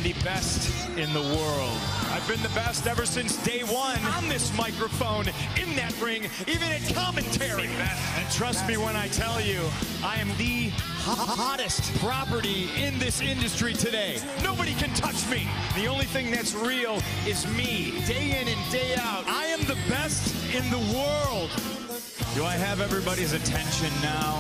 the best in the world. I've been the best ever since day one. On this microphone, in that ring, even at commentary. And trust me when I tell you, I am the hottest property in this industry today. Nobody can touch me. The only thing that's real is me, day in and day out. I am the best in the world. Do I have everybody's attention now?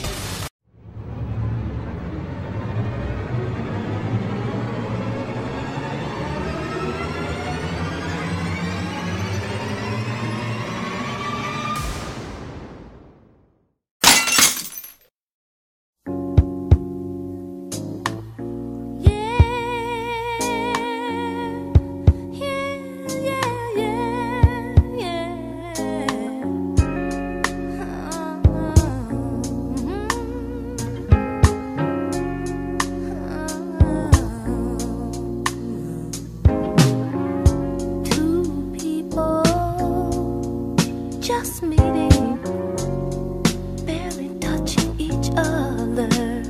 Just meeting, barely touching each other.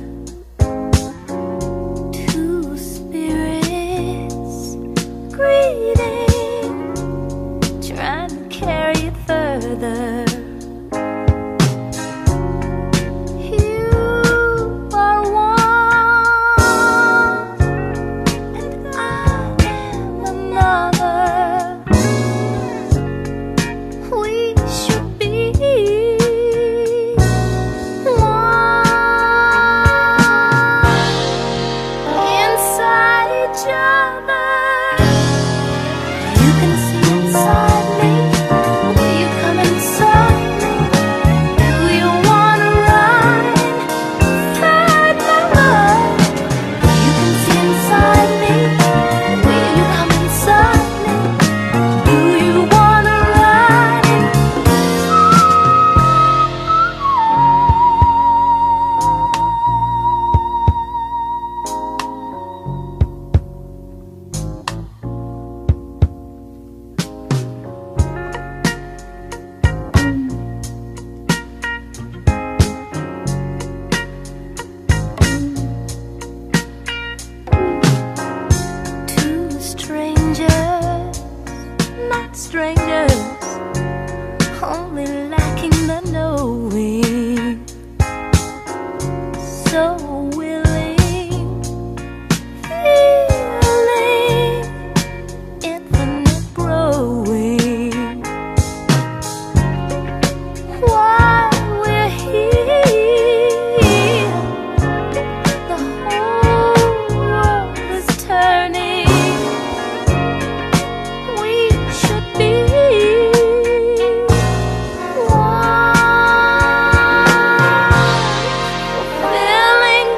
Two spirits greeting, trying to carry it further. You are one, and I am another. Strangers, only lacking the knowing. So willing, feeling, infinite growing. While we're here, the whole world is turning. Feeling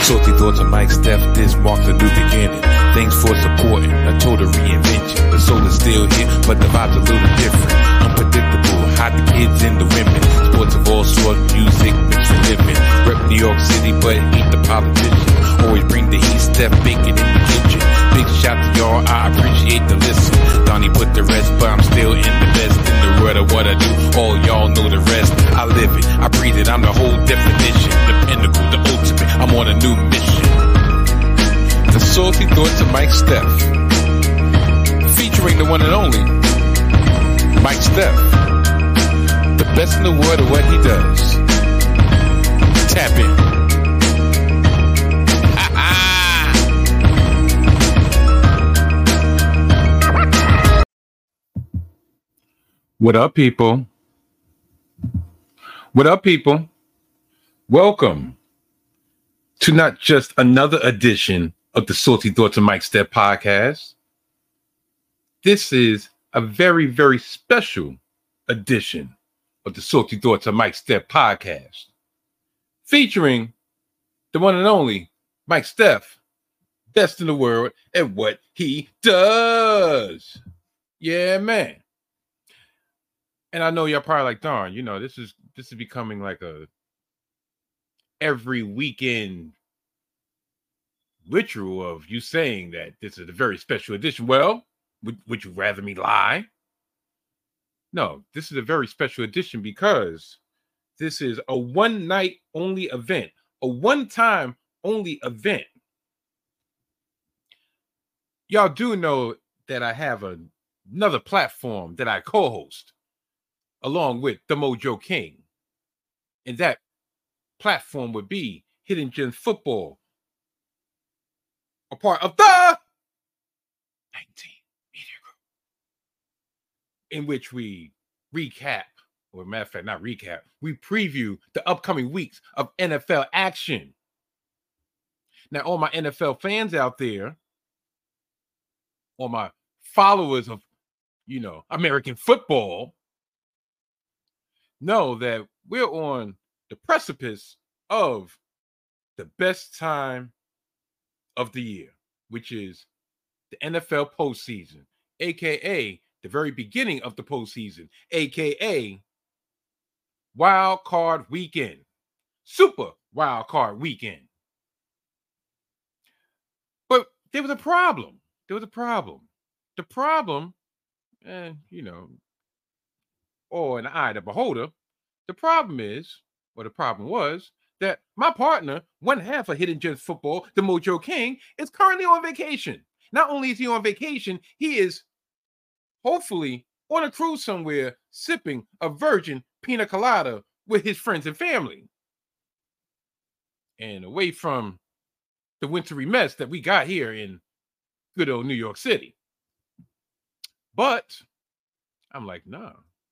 Salty thoughts of Mike Steph, this marks a new beginning. Thanks for supporting a total reinvention. The soul is still here, but the vibe's a little different. Unpredictable, hide the kids and the women. Sports of all sorts, music, mixed with living. Rep New York City, but ain't the politician. Always bring the heat, Steph bacon in the kitchen. Big shout to y'all, I appreciate the listen. Donnie put the rest, but I'm still in the best in the world of what I do. All y'all know the rest. I live it, I breathe it, I'm the whole definition. The pinnacle, the ultimate, I'm on a new mission. The Salty Thoughts of Mike Steph, featuring the one and only Mike Steph, the best in the world of what he does. Tap in. What up, people? What up, people? Welcome to not just another edition of the Salty Thoughts of Mike Steph podcast. This is a very, very special edition of the Salty Thoughts of Mike Steph podcast, featuring the one and only Mike Steph, best in the world at what he does. Yeah, man. And I know y'all probably like, darn, this is becoming like a every weekend ritual of you saying that this is a very special edition. Well, would you rather me lie? No, this is a very special edition because this is a one night only event, a one time only event. Y'all do know that I have another platform that I co-host along with the Mojo King. And that platform would be Hidden Gems Football, a part of the 19 Media Group, in which we recap, or matter of fact, not recap, we preview the upcoming weeks of NFL action. Now, all my NFL fans out there, all my followers of, American football, know that we're on the precipice of the best time of the year, which is the NFL postseason, aka the very beginning of the postseason, aka Wild Card Weekend, Super Wild Card Weekend. But there was a problem. The problem, or in the eye of the beholder, the problem was that my partner, one half of Hidden Gems Football, the Mojo King, is currently on vacation. Not only is he on vacation, he is hopefully on a cruise somewhere sipping a virgin pina colada with his friends and family. And away from the wintry mess that we got here in good old New York City. But I'm like, nah.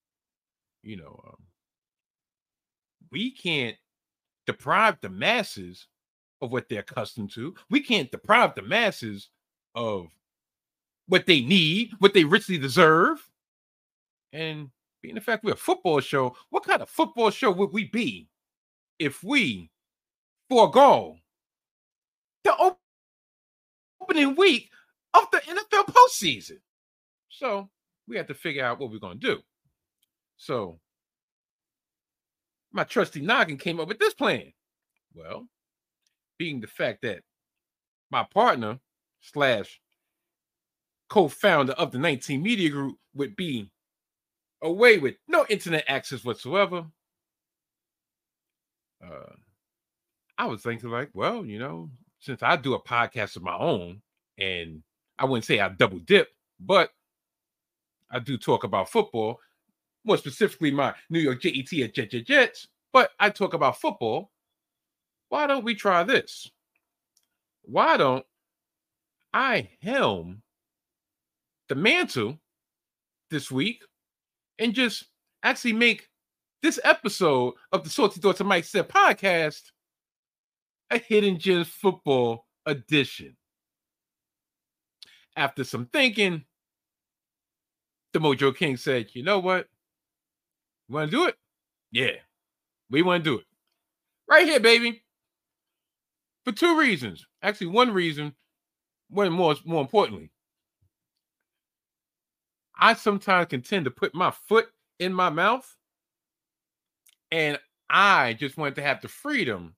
We can't deprive the masses of what they're accustomed to. We can't deprive the masses of what they need, what they richly deserve. And being the fact we're a football show, what kind of football show would we be if we forego the opening week of the NFL postseason? So we have to figure out what we're going to do. So my trusty noggin came up with this plan. Well, being the fact that my partner / co-founder of the 19 Media Group would be away with no internet access whatsoever, I was thinking like, well, since I do a podcast of my own, and I wouldn't say I double dip, but I do talk about football, more specifically my New York Jets at Jets, but I talk about football. Why don't we try this? Why don't I helm the mantle this week and just actually make this episode of the Salty Thoughts of Mike Steph podcast a Hidden Gems Football edition? After some thinking, the Mojo King said, you know what? You want to do it? Yeah, we want to do it. Right here, baby. for two reasons. Actually, one reason, one more importantly. I sometimes can tend to put my foot in my mouth, and I just want to have the freedom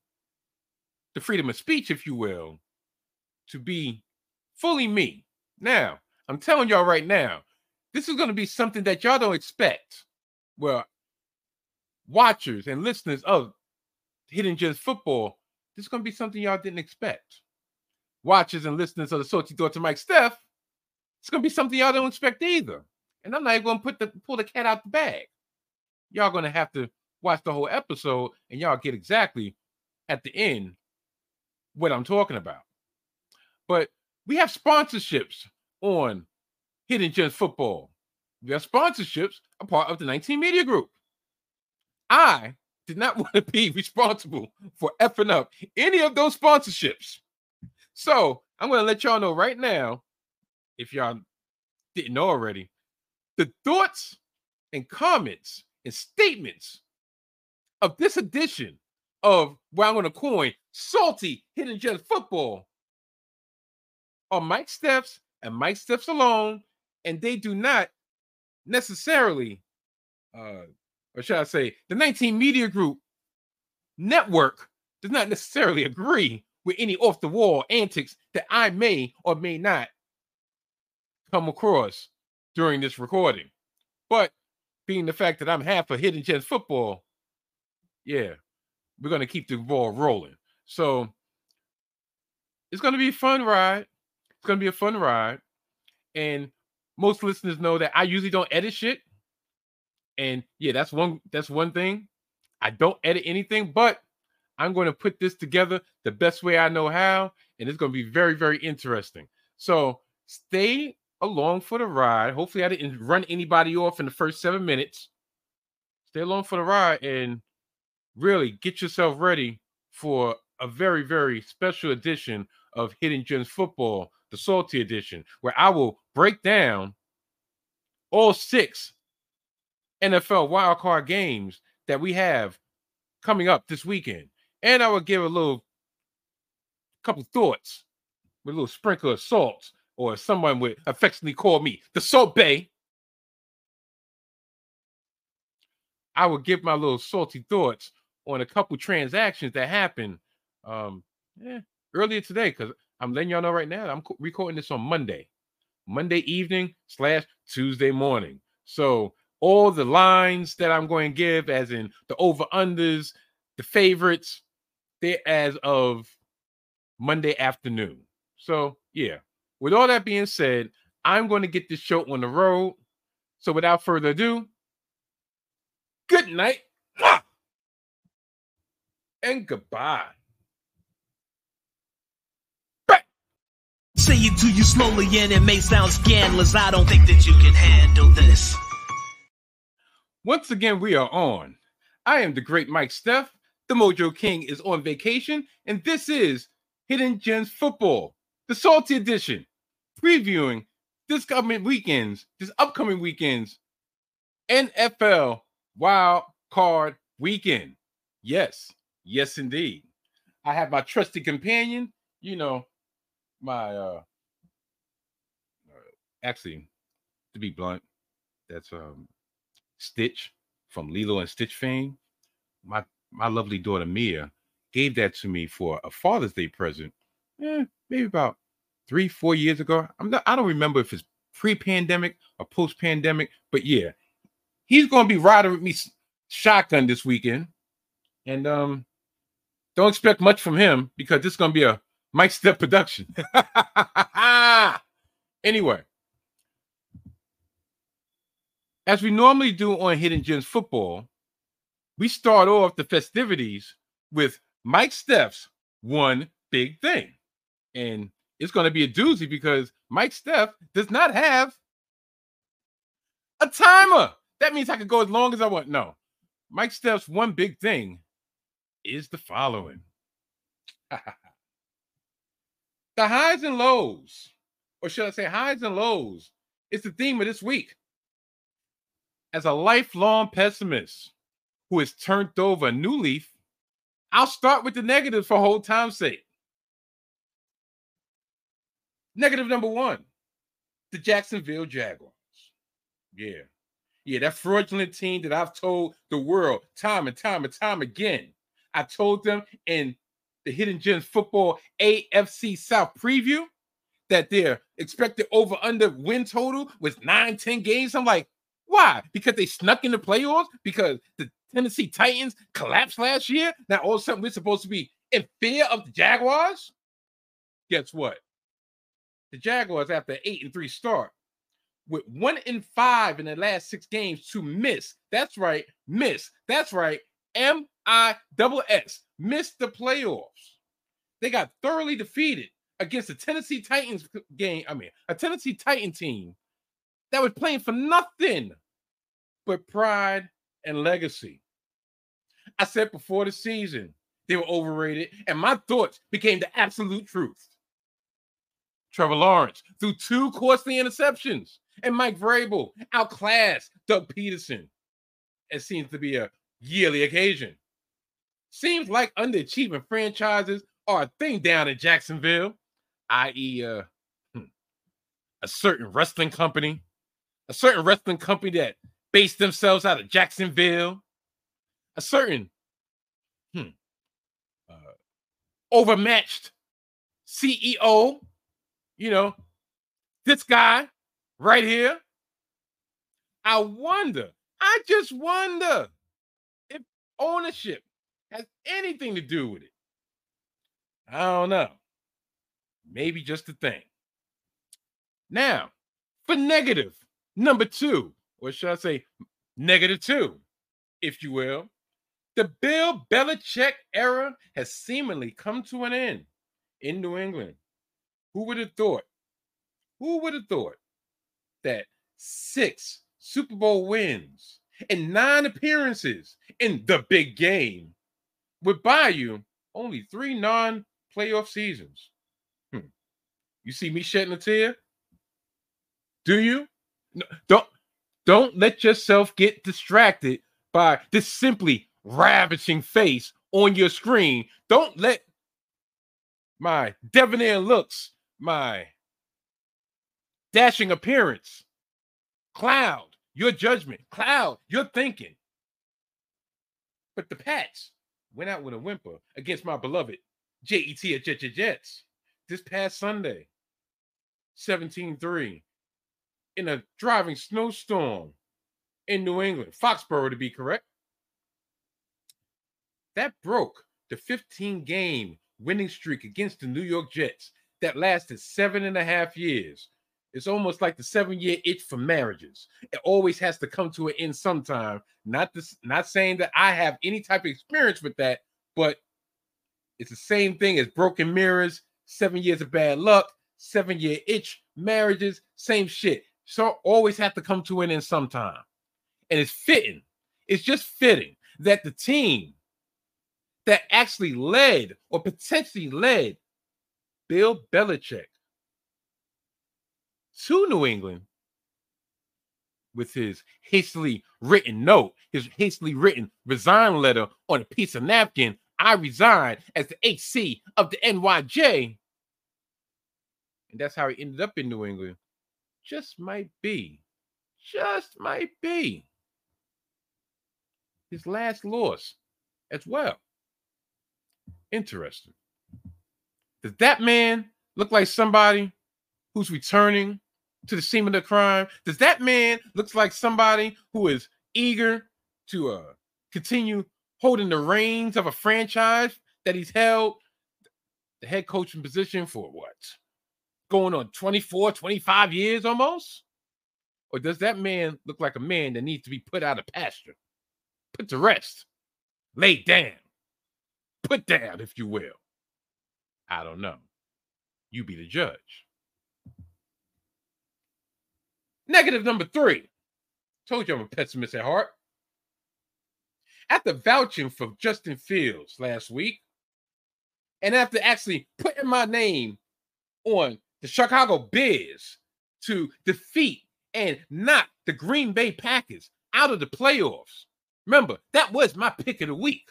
of speech, if you will, to be fully me. Now, I'm telling y'all right now, this is going to be something that y'all don't expect. Well, watchers and listeners of Hidden Gems Football, this is going to be something y'all didn't expect. Watchers and listeners of the Salty Thoughts of Mike Steph, it's going to be something y'all don't expect either. And I'm not even going to pull the cat out the bag. Y'all going to have to watch the whole episode, and y'all get exactly at the end what I'm talking about. But we have sponsorships on Hidden Gems Football. We have sponsorships, a part of the 19 Media Group. I did not want to be responsible for effing up any of those sponsorships. So I'm going to let y'all know right now, if y'all didn't know already, the thoughts and comments and statements of this edition of what I'm going to coin Salty Hidden Gems Football are Mike Steph's and Mike Steph's alone, and they do not necessarily, or should I say, the 19 Media Group network does not necessarily agree with any off-the-wall antics that I may or may not come across during this recording. But being the fact that I'm half of Hidden Gems Football, yeah, we're going to keep the ball rolling. So it's going to be a fun ride. It's going to be a fun ride. And most listeners know that I usually don't edit shit. And yeah, that's one thing. I don't edit anything, but I'm going to put this together the best way I know how. And it's going to be very, very interesting. So stay along for the ride. Hopefully I didn't run anybody off in the first 7 minutes. Stay along for the ride and really get yourself ready for a very, very special edition of Hidden Gems Football, the Salty Edition, where I will break down all 6 NFL wildcard games that we have coming up this weekend. And I will give a couple thoughts with a little sprinkle of salt, or someone would affectionately call me the Salt Bay. I will give my little salty thoughts on a couple transactions that happened earlier today, because I'm letting y'all know right now, I'm recording this on Monday evening / Tuesday morning. So all the lines that I'm going to give, as in the over-unders, the favorites, they're as of Monday afternoon. So, yeah. With all that being said, I'm going to get this show on the road. So without further ado, good night and goodbye. Say it to you slowly and it may sound scandalous. I don't think that you can handle this. Once again, we are on. I am the great Mike Steph. The Mojo King is on vacation, and this is Hidden Gems Football, the Salty Edition, previewing this upcoming weekend's NFL Wild Card Weekend. Yes, indeed. I have my trusty companion, my actually, to be blunt, that's Stitch from Lilo and Stitch fame. My lovely daughter Mia gave that to me for a Father's Day present, maybe about 3-4 years ago. I don't remember if it's pre-pandemic or post-pandemic, but yeah, he's gonna be riding with me shotgun this weekend, and don't expect much from him because this is gonna be a Mike Steph production. Anyway, as we normally do on Hidden Gems Football, we start off the festivities with Mike Steph's one big thing. And it's going to be a doozy because Mike Steph does not have a timer. That means I could go as long as I want. No. Mike Steph's one big thing is the following. The highs and lows, or should I say highs and lows, is the theme of this week. As a lifelong pessimist who has turned over a new leaf, I'll start with the negatives for whole time's sake. Negative number 1, the Jacksonville Jaguars. Yeah, that fraudulent team that I've told the world time and time and time again. I told them in the Hidden Gems Football AFC South preview that their expected over-under win total was 9-10 games. I'm like, why? Because they snuck in the playoffs? Because the Tennessee Titans collapsed last year? Now all of a sudden we're supposed to be in fear of the Jaguars? Guess what? The Jaguars, after an 8-3 start, with 1-5 in the last 6 games to miss. That's right, miss. That's right, MISS. Missed the playoffs. They got thoroughly defeated against the Tennessee Titans game. A Tennessee Titan team that was playing for nothing but pride and legacy. I said before the season they were overrated, and my thoughts became the absolute truth. Trevor Lawrence threw 2 costly interceptions, and Mike Vrabel outclassed Doug Peterson. It seems to be a yearly occasion. Seems like underachieving franchises are a thing down in Jacksonville, i.e., a certain wrestling company that based themselves out of Jacksonville, a certain overmatched CEO. This guy right here. I just wonder if ownership has anything to do with it. I don't know. Maybe just a thing. Now, for negative number 2, or should I say negative 2, if you will, the Bill Belichick era has seemingly come to an end in New England. Who would have thought? Who would have thought that 6 Super Bowl wins and 9 appearances in the big game would buy you only 3 non-playoff seasons? You see me shedding a tear? Do you? No, don't let yourself get distracted by this simply ravishing face on your screen. Don't let my debonair looks, my dashing appearance cloud your judgment, cloud your thinking. But the Pats went out with a whimper against my beloved Jets at Jets this past Sunday, 17-3, in a driving snowstorm in New England, Foxborough to be correct. That broke the 15-game winning streak against the New York Jets that lasted 7.5 years. It's almost like the 7-year itch for marriages. It always has to come to an end sometime. Not saying that I have any type of experience with that, but it's the same thing as broken mirrors, 7 years of bad luck, 7-year itch, marriages, same shit. So always have to come to an end sometime. And it's fitting. It's just fitting that the team that actually led or potentially led Bill Belichick to New England with his hastily written note, his hastily written resign letter on a piece of napkin, I resign as the HC of the NYJ. And that's how he ended up in New England. Just might be his last loss as well. Interesting. Does that man look like somebody who's returning to the scene of the crime? Does that man look like somebody who is eager to continue holding the reins of a franchise that he's held the head coaching position for what? Going on 24, 25 years almost? Or does that man look like a man that needs to be put out of pasture, put to rest, laid down, put down, if you will? I don't know. You be the judge. Negative number 3. Told you I'm a pessimist at heart. After vouching for Justin Fields last week, and after actually putting my name on the Chicago Bears to defeat and knock the Green Bay Packers out of the playoffs. Remember, that was my pick of the week.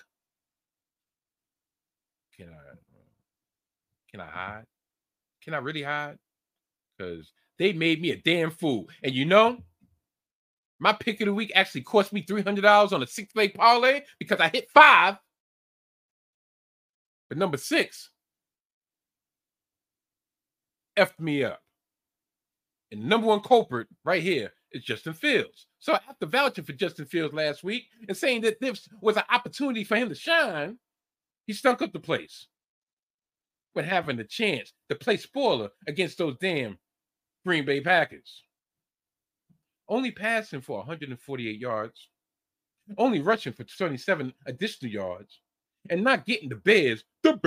Can I hide? Can I really hide? because they made me a damn fool. And you know, my pick of the week actually cost me $300 on a 6-leg parlay because I hit 5. But number 6 effed me up. And the number one culprit right here is Justin Fields. So after vouching for Justin Fields last week and saying that this was an opportunity for him to shine, he stunk up the place when having the chance to play spoiler against those damn Green Bay Packers. Only passing for 148 yards, only rushing for 27 additional yards, and not getting the Bears,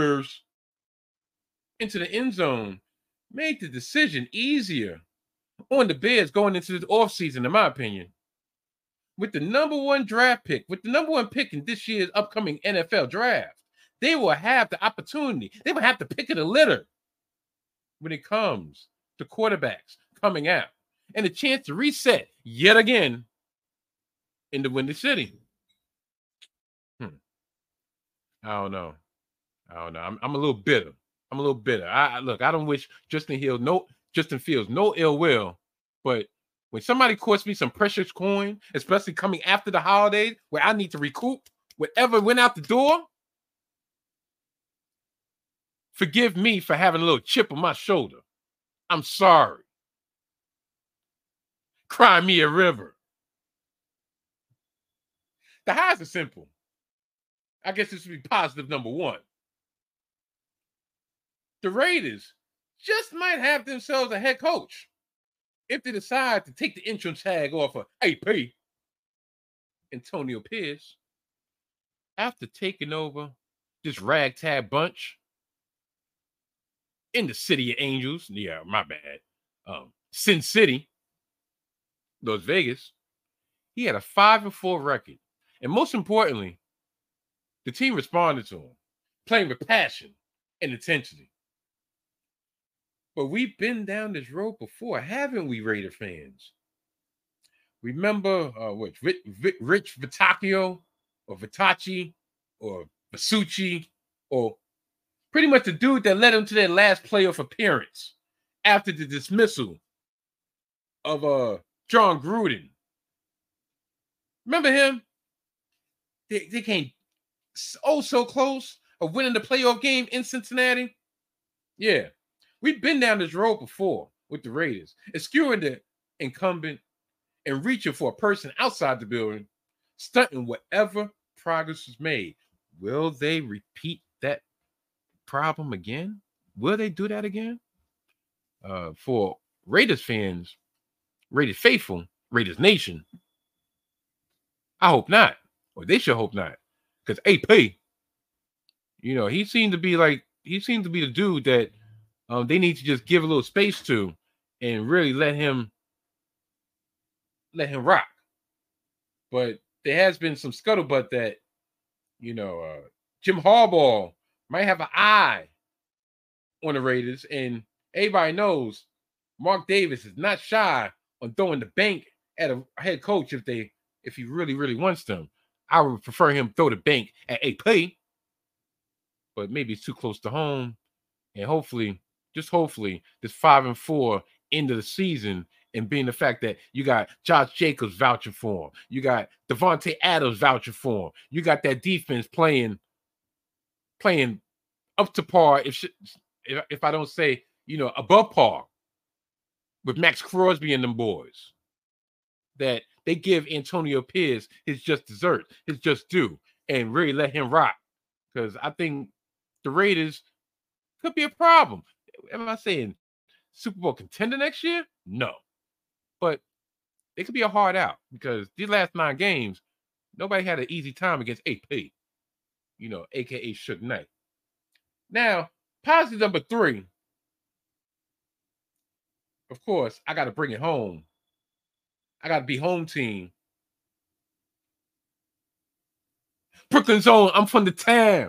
into the end zone made the decision easier on the Bears going into the offseason, in my opinion. With the number one draft pick, with the number one pick in this year's upcoming NFL draft, they will have the opportunity. They will have the pick of the litter when it comes to quarterbacks coming out and a chance to reset yet again in the Windy City. I don't know. I'm a little bitter. Look, I don't wish Justin Fields no ill will, but when somebody costs me some precious coin, especially coming after the holidays where I need to recoup whatever went out the door, forgive me for having a little chip on my shoulder. I'm sorry. Cry me a river. The highs are simple. I guess this would be positive number 1. The Raiders just might have themselves a head coach if they decide to take the entrance tag off of AP, Antonio Pierce, after taking over this ragtag bunch in the City of Angels. Yeah, my bad. Sin City, Las Vegas. He had a 5-4 record. And most importantly, the team responded to him, playing with passion and intensity. But we've been down this road before, haven't we, Raider fans? Remember Rich Vitacchio or Vitacci or Vasucci, or pretty much the dude that led them to their last playoff appearance after the dismissal of John Gruden. Remember him? They came so close of winning the playoff game in Cincinnati. Yeah. We've been down this road before with the Raiders, eschewing the incumbent and reaching for a person outside the building, stunting whatever progress was made. Will they repeat that problem again? Will they do that again? For Raiders fans, Raiders faithful, Raiders Nation, I hope not. Or they should hope not. Because AP, he seemed to be the dude that they need to just give a little space to and really let him rock. But there has been some scuttlebutt that, Jim Harbaugh might have an eye on the Raiders, and everybody knows Mark Davis is not shy on throwing the bank at a head coach if he really, really wants them. I would prefer him throw the bank at AP, but maybe it's too close to home. And hopefully, this 5-4 end of the season, and being the fact that you got Josh Jacobs vouching for him, you got Devontae Adams vouching for him, you got that defense playing up to par, if I don't say, above par, with Max Crosby and them boys, that they give Antonio Pierce his just dessert, his just due, and really let him rock. Because I think the Raiders could be a problem. Am I saying Super Bowl contender next year? No. But it could be a hard out because these last 9 games, nobody had an easy time against AP, a.k.a. Suge Knight. Now, positive number 3, of course, I got to bring it home. I got to be home team. Brooklyn's own, I'm from the town.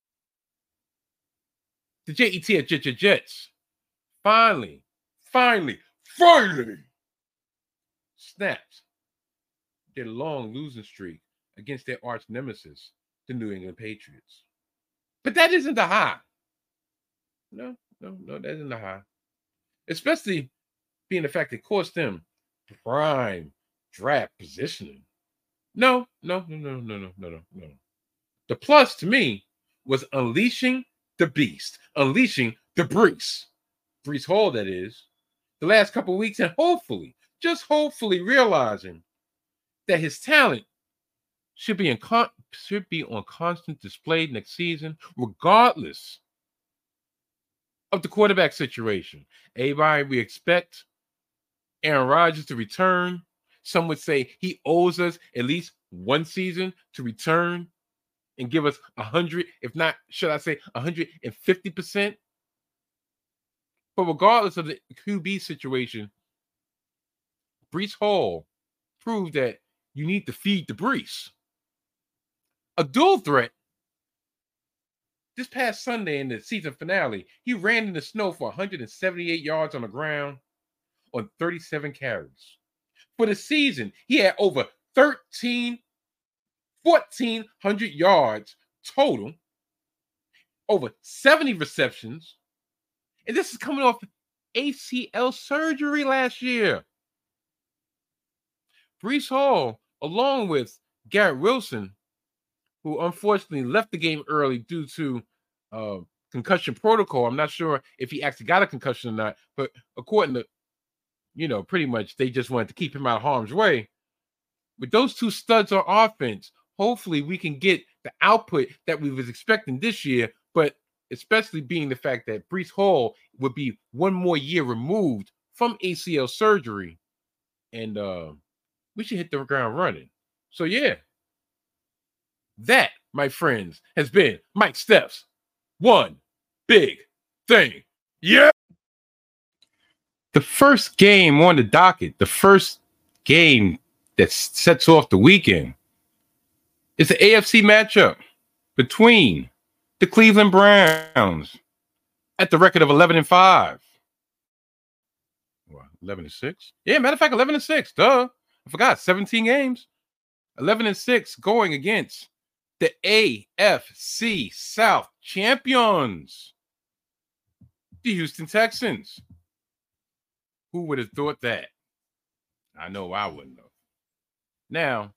The Jets at Jets. Finally snapped their long losing streak against their arch nemesis, the New England Patriots. But that isn't the high. No, that isn't the high. Especially being the fact it cost them prime draft positioning. No. The plus to me was unleashing the beast, unleashing the Breece Hall, that is, the last couple of weeks, and hopefully, just hopefully realizing that his talent should be on constant display next season, regardless of the quarterback situation. Everybody, we expect Aaron Rodgers to return. Some would say he owes us at least one season to return and give us 100, if not, should I say 150%? But regardless of the QB situation, Breece Hall proved that you need to feed the Breece. A dual threat. This past Sunday in the season finale, he ran in the snow for 178 yards on the ground on 37 carries. For the season, he had over 1,400 yards total, over 70 receptions, and this is coming off ACL surgery last year. Breece Hall, along with Garrett Wilson, who unfortunately left the game early due to concussion protocol. I'm not sure if he actually got a concussion or not, but according to, pretty much they just wanted to keep him out of harm's way. With those two studs on offense, hopefully we can get the output that we was expecting this year, but especially being the fact that Breece Hall would be one more year removed from ACL surgery, and we should hit the ground running. So yeah, that, my friends, has been Mike Steph's one big thing. Yeah. The first game on the docket, the first game that sets off the weekend, is the AFC matchup between the Cleveland Browns at the record of 11-5. 11-6? Yeah, matter of fact, 11-6. Duh. I forgot. 17 games. 11-6 going against the AFC South champions, the Houston Texans. Who would have thought that? I know I wouldn't have. Now,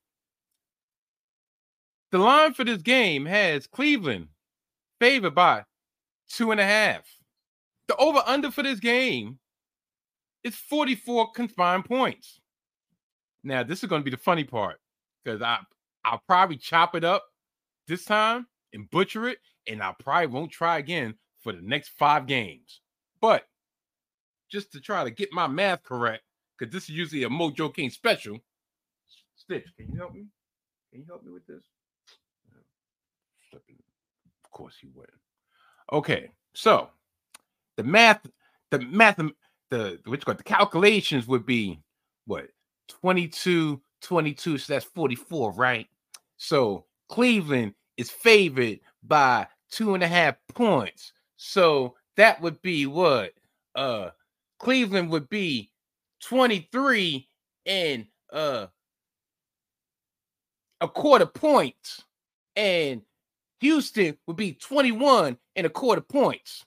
the line for this game has Cleveland favored by 2.5. The over-under for this game is 44 combined points. Now, this is going to be the funny part, because I'll probably chop it up this time and butcher it, and I probably won't try again for the next 5 games. But just to try to get my math correct, because this is usually a Mojo King special. Stitch, can you help me? Can you help me with this? Of course you would. Okay, so the calculations would be what? 22, so that's 44, right? So Cleveland is favored by 2.5 points. So that would be what? Cleveland would be 23 and a quarter points, and Houston would be 21 and a quarter points.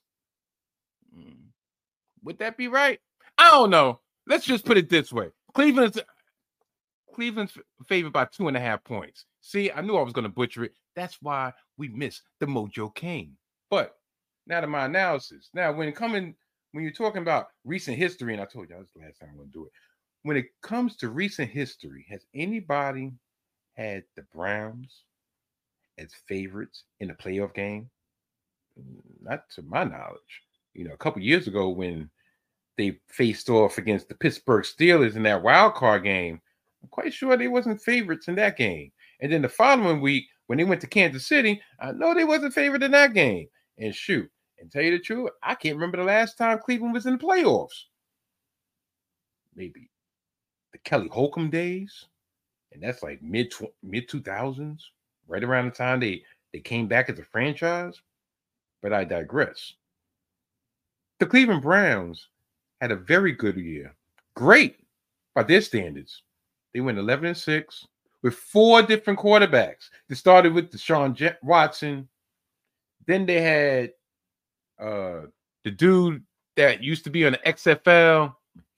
Would that be right? I don't know. Let's just put it this way. Cleveland's favored by 2.5 points. See, I knew I was going to butcher it. That's why we missed the Mojo King. But now to my analysis. Now, when you're talking about recent history, and I told you this last time I'm going to do it. When it comes to recent history, has anybody had the Browns as favorites in a playoff game? Not to my knowledge. A couple years ago when they faced off against the Pittsburgh Steelers in that wild card game, I'm quite sure they wasn't favorites in that game. And then the following week, when they went to Kansas City, I know they wasn't favored in that game. And shoot, and tell you the truth, I can't remember the last time Cleveland was in the playoffs. Maybe the Kelly Holcomb days, and that's like mid 2000s, right around the time they came back as a franchise. But I digress. The Cleveland Browns had a very good year. Great by their standards. They went 11-6 with 4 different quarterbacks. They started with Deshaun Watson. Then they had the dude that used to be on the XFL. He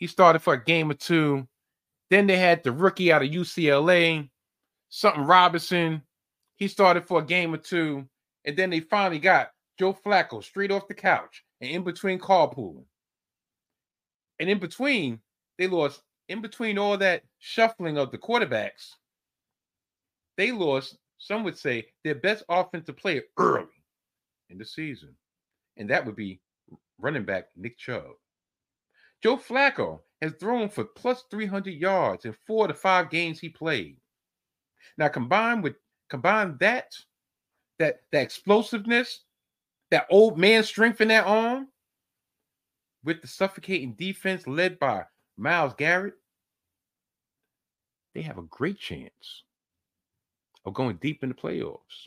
He started for a game or two. Then they had the rookie out of UCLA, something Robinson. He started for a game or two. And then they finally got Joe Flacco straight off the couch and in between carpooling. And in between, they lost, in between all that shuffling of the quarterbacks, they lost, some would say, their best offensive player early in the season. And that would be running back Nick Chubb. Joe Flacco has thrown for plus 300 yards in 4 to 5 games he played. Now, combine that explosiveness, that old man strength in that arm, with the suffocating defense led by Myles Garrett, they have a great chance of going deep in the playoffs.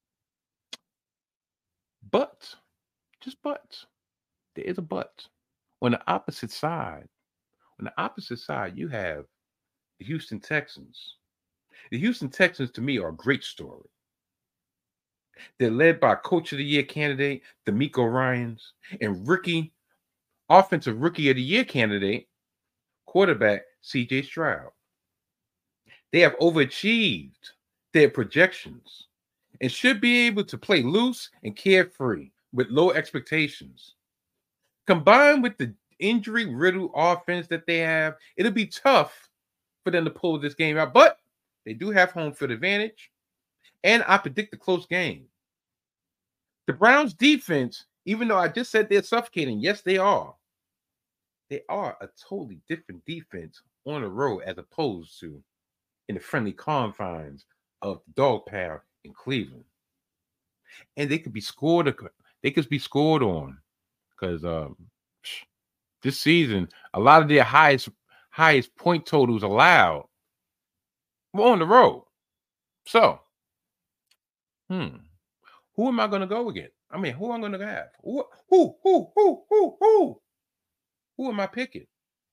But, there is a but. On the opposite side, you have the Houston Texans. The Houston Texans, to me, are a great story. They're led by Coach of the Year candidate DeMeco Ryans and Offensive Rookie of the Year candidate, quarterback C.J. Stroud. They have overachieved their projections and should be able to play loose and carefree with low expectations. Combined with the injury-riddled offense that they have, it'll be tough for them to pull this game out, but they do have home field advantage, and I predict a close game. The Browns defense, even though I just said they're suffocating, yes, they are. They are a totally different defense on the road as opposed to in the friendly confines of the dog pound in Cleveland. And they could be scored on because this season, a lot of their highest point totals allowed were on the road. So, who am I going to go against? I mean, who am I going to have? Who am I picking?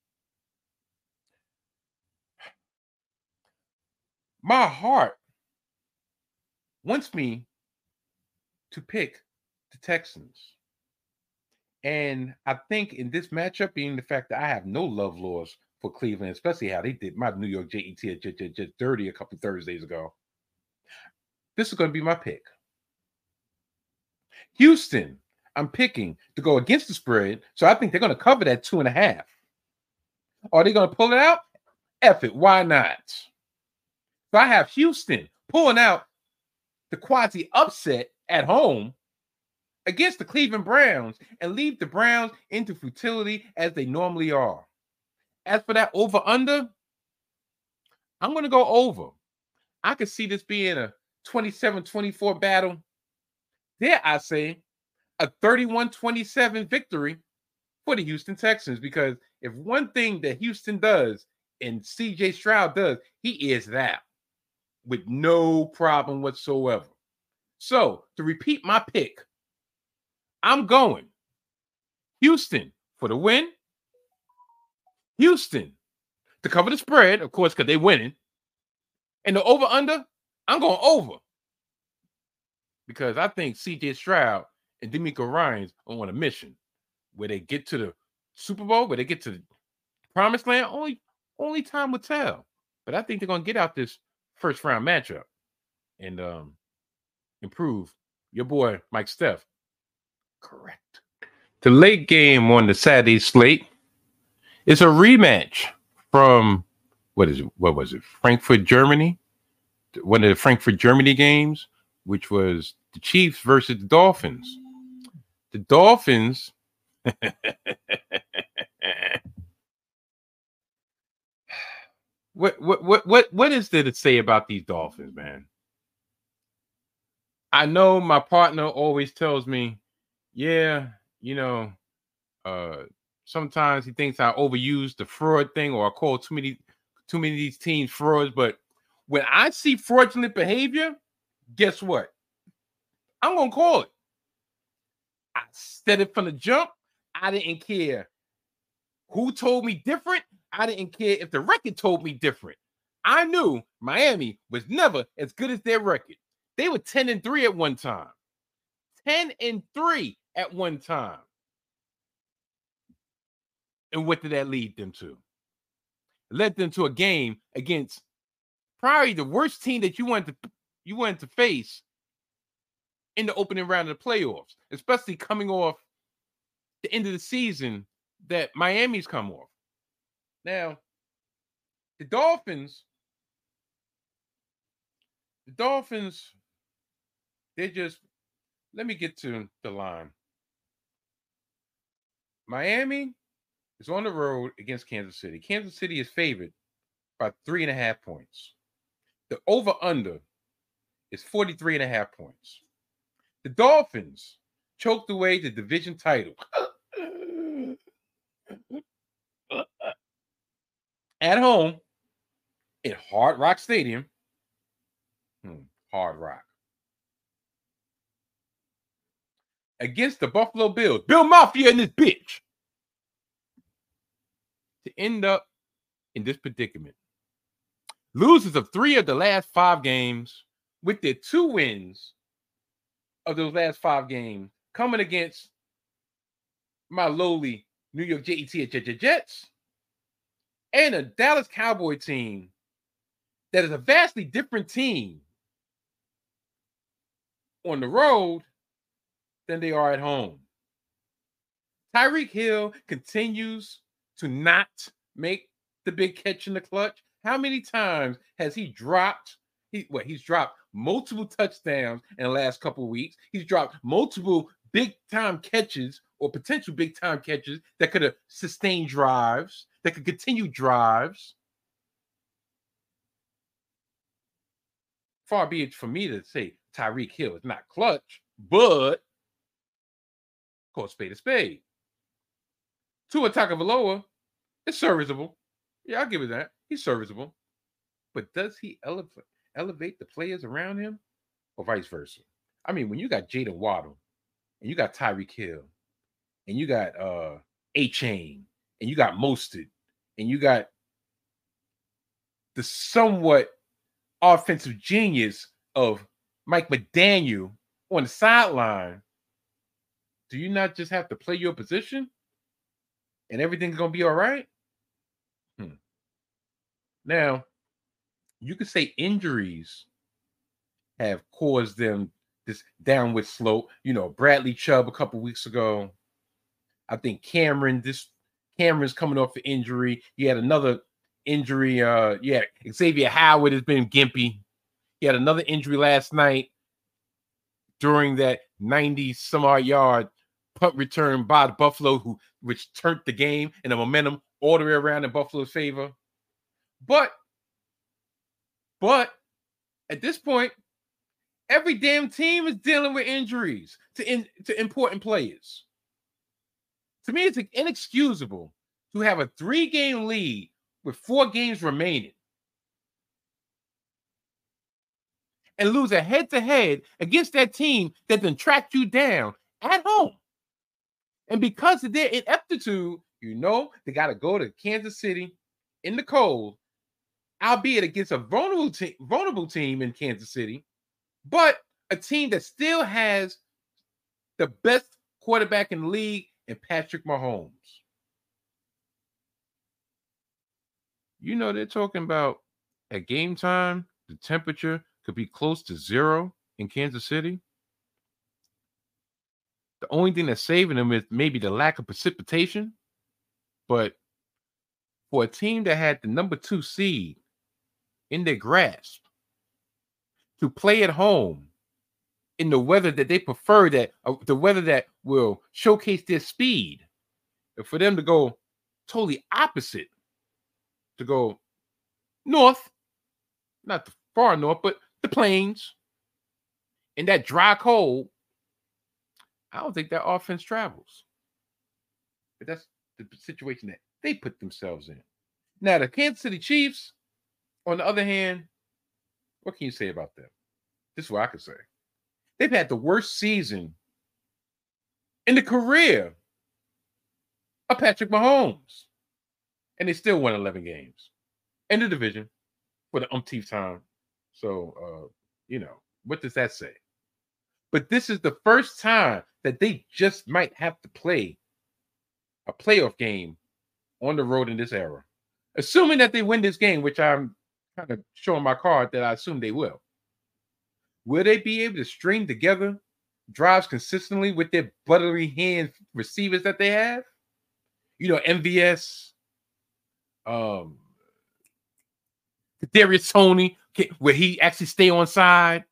My heart wants me to pick the Texans. And I think in this matchup, being the fact that I have no love lost for Cleveland, especially how they did my New York Jets just dirty a couple Thursdays ago, this is going to be my pick. Houston, I'm picking to go against the spread, so I think they're going to cover that 2.5. Are they going to pull it out? F it, why not? So I have Houston pulling out the quasi upset at home against the Cleveland Browns and leave the Browns into futility as they normally are. As for that over-under, I'm going to go over. I could see this being a 27-24 battle. Dare I say, a 31-27 victory for the Houston Texans, because if one thing that Houston does and C.J. Stroud does, he is that with no problem whatsoever. So, to repeat my pick, I'm going Houston for the win. Houston to cover the spread, of course, because they're winning. And the over-under, I'm going over. Because I think C.J. Stroud and DeMeco Ryans are on a mission where they get to the Super Bowl, where they get to the promised land. Only time will tell. But I think they're going to get out this first-round matchup and improve your boy Mike Steph. Correct. The late game on the Saturday slate is a rematch from what was it? Frankfurt, Germany. One of the Frankfurt, Germany games, which was the Chiefs versus the Dolphins. The Dolphins what is there to say about these Dolphins, man? I know my partner always tells me, yeah, sometimes he thinks I overuse the fraud thing or I call too many of these teams frauds. But when I see fraudulent behavior, guess what? I'm going to call it. I said it from the jump. I didn't care who told me different. I didn't care if the record told me different. I knew Miami was never as good as their record. They were 10-3 at one time. 10-3 at one time. And what did that lead them to? It led them to a game against probably the worst team that you wanted to face in the opening round of the playoffs, especially coming off the end of the season that Miami's come off. Now, the Dolphins, they just, let me get to the line. Miami is on the road against Kansas City. Kansas City is favored by 3.5 points. The over-under is 43.5 points. The Dolphins choked away the division title at home in Hard Rock Stadium. Hard Rock. Against the Buffalo Bills. Bill Mafia in this bitch. To end up in this predicament. Losers of 3 of the last 5 games, with their 2 wins of those last 5 games coming against my lowly New York Jets and a Dallas Cowboy team that is a vastly different team on the road than they are at home. Tyreek Hill continues to not make the big catch in the clutch. How many times has he dropped? He's dropped multiple touchdowns in the last couple of weeks. He's dropped multiple big-time catches or potential big-time catches that could have sustained drives, that could continue drives. Far be it for me to say Tyreek Hill is not clutch, but call spade a spade. Tua Tagovailoa is serviceable. Yeah, I'll give it that. He's serviceable. But does he elevate the players around him or vice versa? I mean, when you got Jayden Waddle and you got Tyreek Hill and you got A-Chain and you got Mostert and you got the somewhat offensive genius of Mike McDaniel on the sideline, do you not just have to play your position and everything's going to be all right? Now, you could say injuries have caused them this downward slope. You know, Bradley Chubb a couple weeks ago. I think Cameron's coming off an injury. He had another injury. Xavier Howard has been gimpy. He had another injury last night during that 90-some-odd yard punt return by the Buffalo, which turned the game and the momentum all the way around in Buffalo's favor. But at this point, every damn team is dealing with injuries to important players. To me, it's inexcusable to have a 3-game lead with 4 games remaining and lose a head-to-head against that team that then tracked you down at home. And because of their ineptitude, you know they got to go to Kansas City in the cold, albeit against a vulnerable team in Kansas City, but a team that still has the best quarterback in the league in Patrick Mahomes. You know, they're talking about at game time, the temperature could be close to 0 in Kansas City. The only thing that's saving them is maybe the lack of precipitation. But for a team that had the number 2 seed in their grasp to play at home in the weather that they prefer, the weather that will showcase their speed, and for them to go totally opposite, to go north, not the far north, but the plains, in that dry cold, I don't think that offense travels. But that's the situation that they put themselves in. Now, the Kansas City Chiefs, on the other hand, what can you say about them? This is what I can say. They've had the worst season in the career of Patrick Mahomes. And they still won 11 games in the division for the umpteenth time. So, what does that say? But this is the first time that they just might have to play a playoff game on the road in this era. Assuming that they win this game, which I'm kind of showing my card that I assume they will. Will they be able to string together drives consistently with their buttery hand receivers that they have? You know, MVS, Kadarius Toney, where he actually stay on side.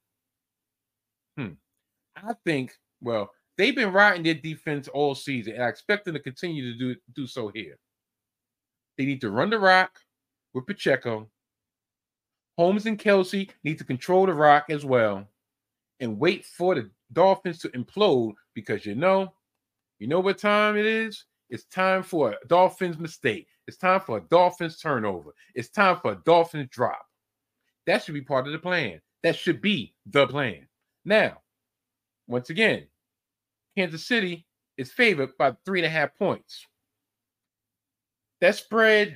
I think, well, they've been riding their defense all season, and I expect them to continue to do so here. They need to run the rock with Pacheco. Holmes and Kelsey need to control the rock as well and wait for the Dolphins to implode because you know what time it is? It's time for a Dolphins mistake. It's time for a Dolphins turnover. It's time for a Dolphins drop. That should be part of the plan. That should be the plan. Now, once again, Kansas City is favored by 3.5 points. That spread,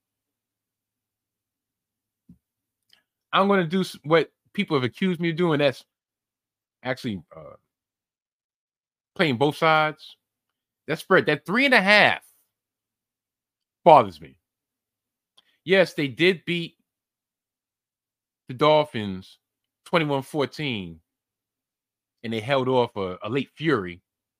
I'm going to do what people have accused me of doing. That's actually playing both sides. That spread, that 3.5 bothers me. Yes, they did beat the Dolphins 21-14, and they held off a late flurry.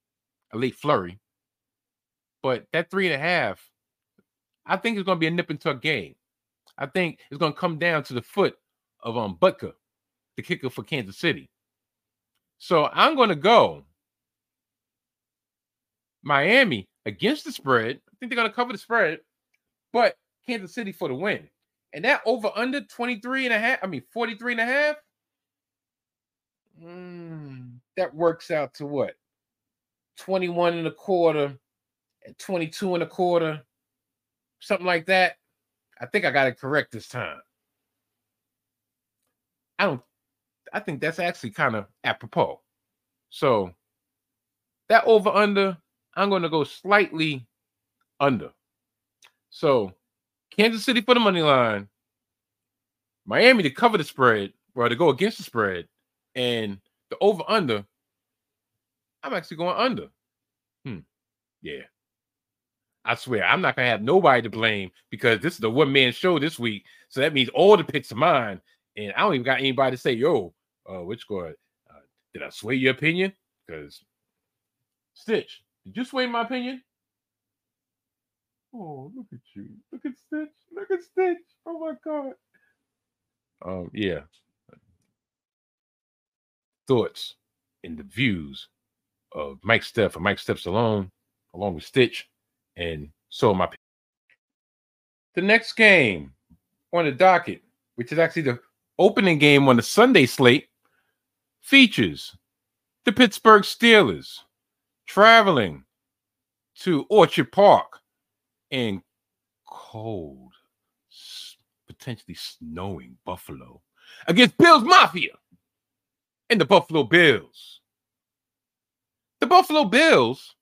But that 3.5, I think it's going to be a nip and tuck game. I think it's going to come down to the foot of Butker, the kicker for Kansas City. So I'm going to go Miami against the spread. I think they're going to cover the spread, but Kansas City for the win. And that over under 43.5, that works out to what? 21.25 and 22.25, something like that. I think I got it correct this time. I think that's actually kind of apropos. So that over under, I'm going to go slightly under. So Kansas City for the money line, Miami to cover the spread, or to go against the spread, and the over under, I'm actually going under. Yeah. I swear, I'm not going to have nobody to blame because this is the one-man show this week. So that means all the picks are mine. And I don't even got anybody to say, yo, which score? Did I sway your opinion? Because Stitch, did you sway my opinion? Oh, look at you. Look at Stitch. Look at Stitch. Oh, my God. Yeah. Thoughts and the views of Mike Steff and Mike Steps alone, along with Stitch, and so my. The next game on the docket, which is actually the opening game on the Sunday slate, features the Pittsburgh Steelers traveling to Orchard Park in cold, potentially snowing Buffalo against Bills Mafia and the Buffalo Bills. The Buffalo Bills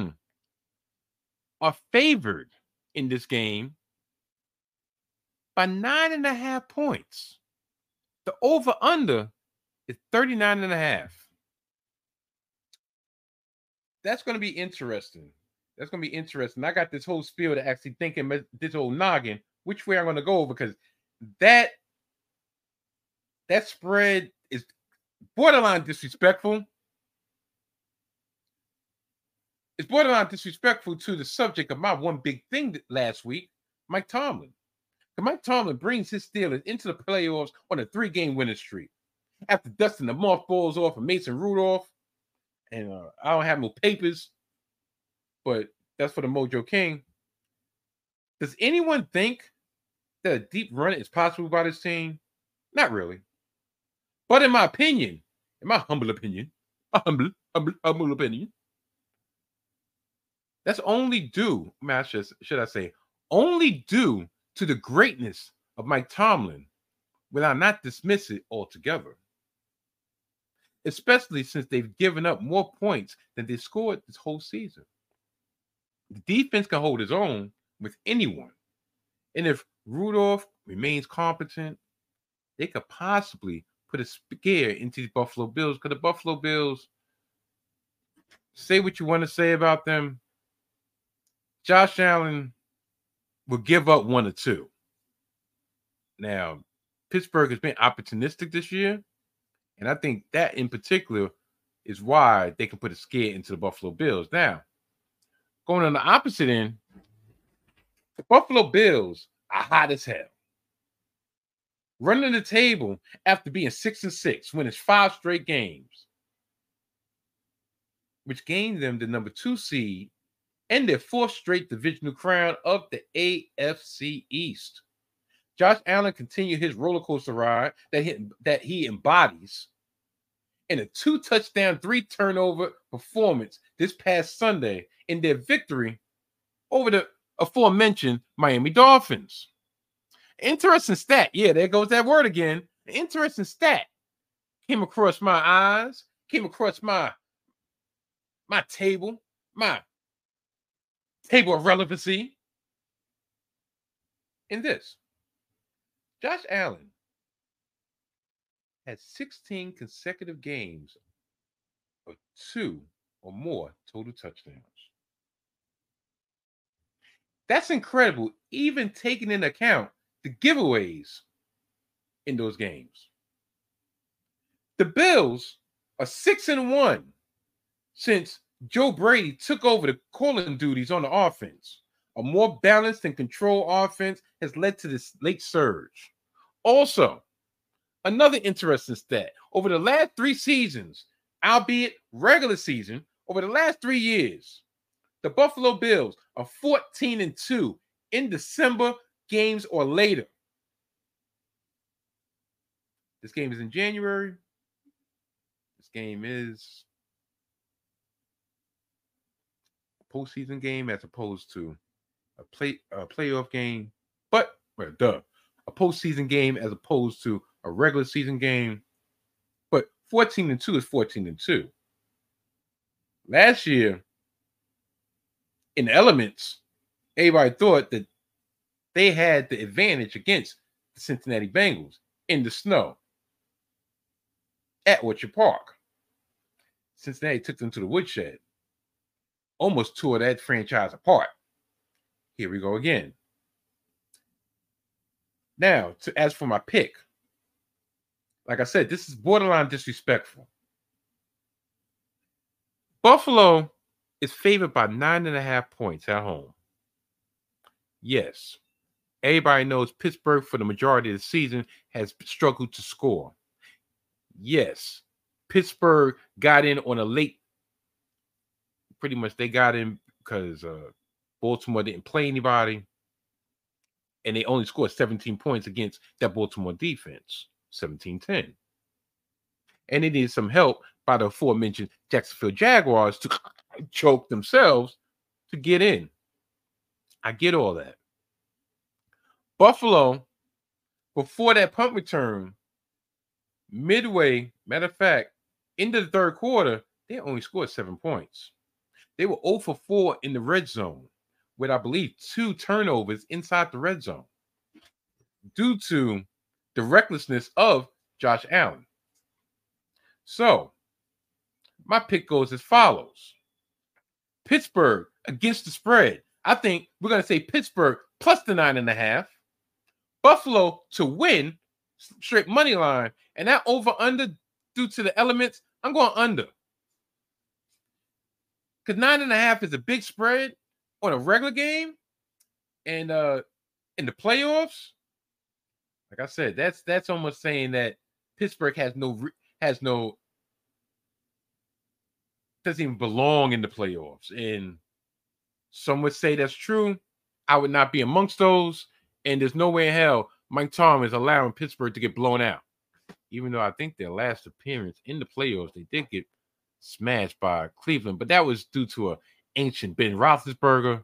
are favored in this game by 9.5 points. The over-under is 39.5. That's going to be interesting. That's going to be interesting. I got this whole spiel to actually thinking this whole noggin, which way I'm going to go, because that spread is borderline disrespectful. It's borderline disrespectful to the subject of my one big thing last week, Mike Tomlin. Mike Tomlin brings his Steelers into the playoffs on a 3-game winning streak after dusting the mothballs off of Mason Rudolph. And I don't have no papers, but that's for the Mojo King. Does anyone think that a deep run is possible by this team? Not really. But in my opinion, in my humble opinion, humble opinion, that's only due, should I say, only due to the greatness of Mike Tomlin, when I not dismiss it altogether. Especially since they've given up more points than they scored this whole season. The defense can hold its own with anyone. And if Rudolph remains competent, they could possibly put a scare into the Buffalo Bills, because the Buffalo Bills, say what you want to say about them, Josh Allen will give up 1 or 2. Now, Pittsburgh has been opportunistic this year, and I think that in particular is why they can put a scare into the Buffalo Bills. Now, going on the opposite end, the Buffalo Bills are hot as hell. Running the table after being 6-6, winning 5 straight games, which gained them the number 2 seed and their 4th straight divisional crown of the AFC East. Josh Allen continued his roller coaster ride that he embodies in a 2-touchdown, 3-turnover performance this past Sunday in their victory over the aforementioned Miami Dolphins. Interesting stat. Yeah, there goes that word again. Interesting stat. Came across my eyes, came across my table of relevancy. In this, Josh Allen had 16 consecutive games of 2 or more total touchdowns. That's incredible, even taking into account the giveaways in those games. The Bills are 6-1 since Joe Brady took over the calling duties on the offense. A more balanced and controlled offense has led to this late surge. Also, another interesting stat, over the last 3 seasons, albeit regular season, over the last 3 years, the Buffalo Bills are 14-2 in December games or later. This game is in January. This game is a postseason game as opposed to a playoff game, but a postseason game as opposed to a regular season game. But 14-2 is 14-2. Last year, in the elements, everybody thought that they had the advantage against the Cincinnati Bengals in the snow at Orchard Park. Cincinnati took them to the woodshed, almost tore that franchise apart. Here we go again. Now, as for my pick, like I said, this is borderline disrespectful. Buffalo is favored by 9.5 points at home. Yes, everybody knows Pittsburgh for the majority of the season has struggled to score. Yes, Pittsburgh got in on a late, pretty much they got in because Baltimore didn't play anybody, and they only scored 17 points against that Baltimore defense, 17-10. And they needed some help by the aforementioned Jacksonville Jaguars to choke themselves to get in. I get all that. Buffalo, before that punt return, midway, matter of fact, into the third quarter, they only scored 7 points. They were 0 for 4 in the red zone, with, I believe, 2 turnovers inside the red zone due to the recklessness of Josh Allen. So, my pick goes as follows. Pittsburgh against the spread. I think we're going to say Pittsburgh plus the 9.5. Buffalo to win, straight money line. And that over-under, due to the elements, I'm going under. Because 9.5 is a big spread on a regular game. And in the playoffs, like I said, that's almost saying that Pittsburgh doesn't even belong in the playoffs. And some would say that's true. I would not be amongst those. And there's no way in hell Mike Tomlin is allowing Pittsburgh to get blown out. Even though I think their last appearance in the playoffs, they did get smashed by Cleveland. But that was due to an ancient Ben Roethlisberger.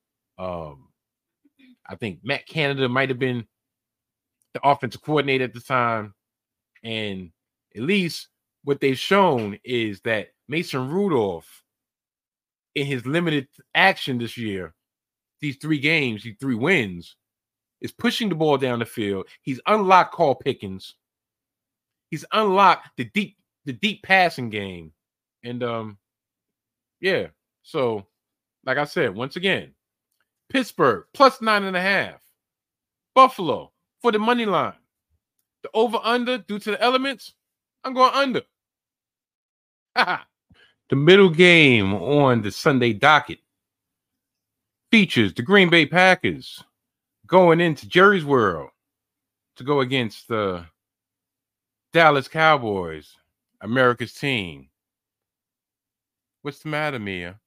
I think Matt Canada might have been the offensive coordinator at the time. And at least what they've shown is that Mason Rudolph, in his limited action this year, these 3 games, these 3 wins, is pushing the ball down the field. He's unlocked Carl Pickens. He's unlocked the deep passing game. And yeah. So, like I said, once again, Pittsburgh plus 9.5. Buffalo for the money line. The over-under, due to the elements, I'm going under. The middle game on the Sunday docket features the Green Bay Packers going into Jerry's World to go against the Dallas Cowboys, America's team. What's the matter, Mia?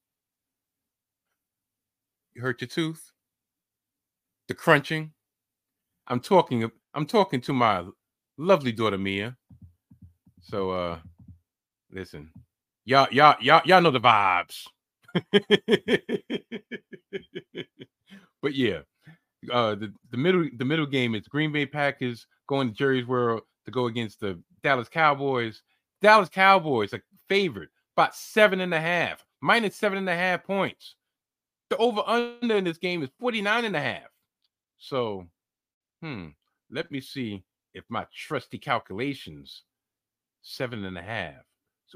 You hurt your tooth? The crunching? I'm talking to my lovely daughter Mia. So listen. Y'all know the vibes. But yeah. The middle game is Green Bay Packers going to Jerry's World to go against the Dallas Cowboys. Dallas Cowboys are favored about 7.5, minus 7.5 points. The over-under in this game is 49.5. So, let me see if my trusty calculations, 7.5. So,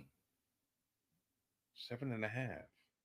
7.5.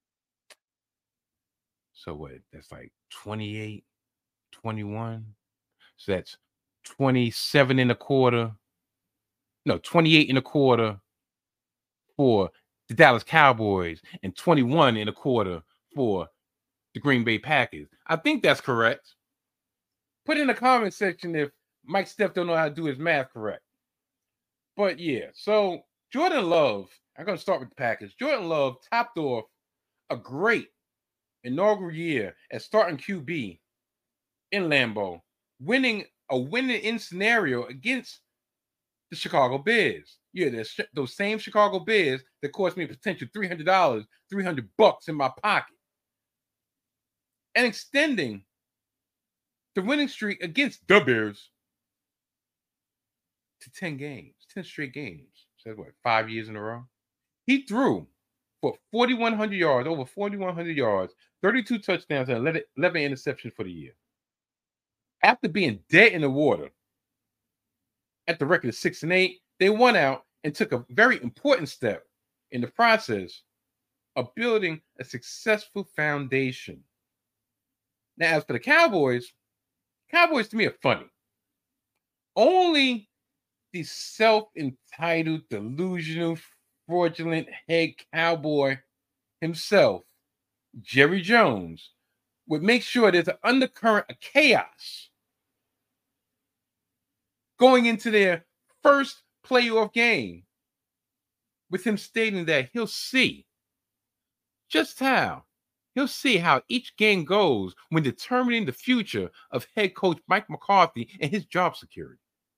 So what? That's like 28, 21. So that's 27.25. No, 28.25 for the Dallas Cowboys and 21.25 for the Green Bay Packers. I think that's correct. Put in the comment section if Mike Steph don't know how to do his math correct. But yeah, so Jordan Love, I'm going to start with the Packers. Jordan Love topped off a great inaugural year as starting QB in Lambeau, winning a win-in scenario against the Chicago Bears. Yeah, those same Chicago Bears that cost me a potential $300 in my pocket. And extending the winning streak against the Bears to 10 games, 10 straight games. So that's what, 5 years in a row? He threw for 4,100 yards, over 4,100 yards, 32 touchdowns, and 11 interceptions for the year. After being dead in the water at the record of 6-8, they won out and took a very important step in the process of building a successful foundation. Now, as for the Cowboys to me are funny. Only the self-entitled, delusional, fraudulent head cowboy himself, Jerry Jones, would make sure there's an undercurrent of chaos going into their first playoff game, with him stating that he'll see how each game goes when determining the future of head coach Mike McCarthy and his job security.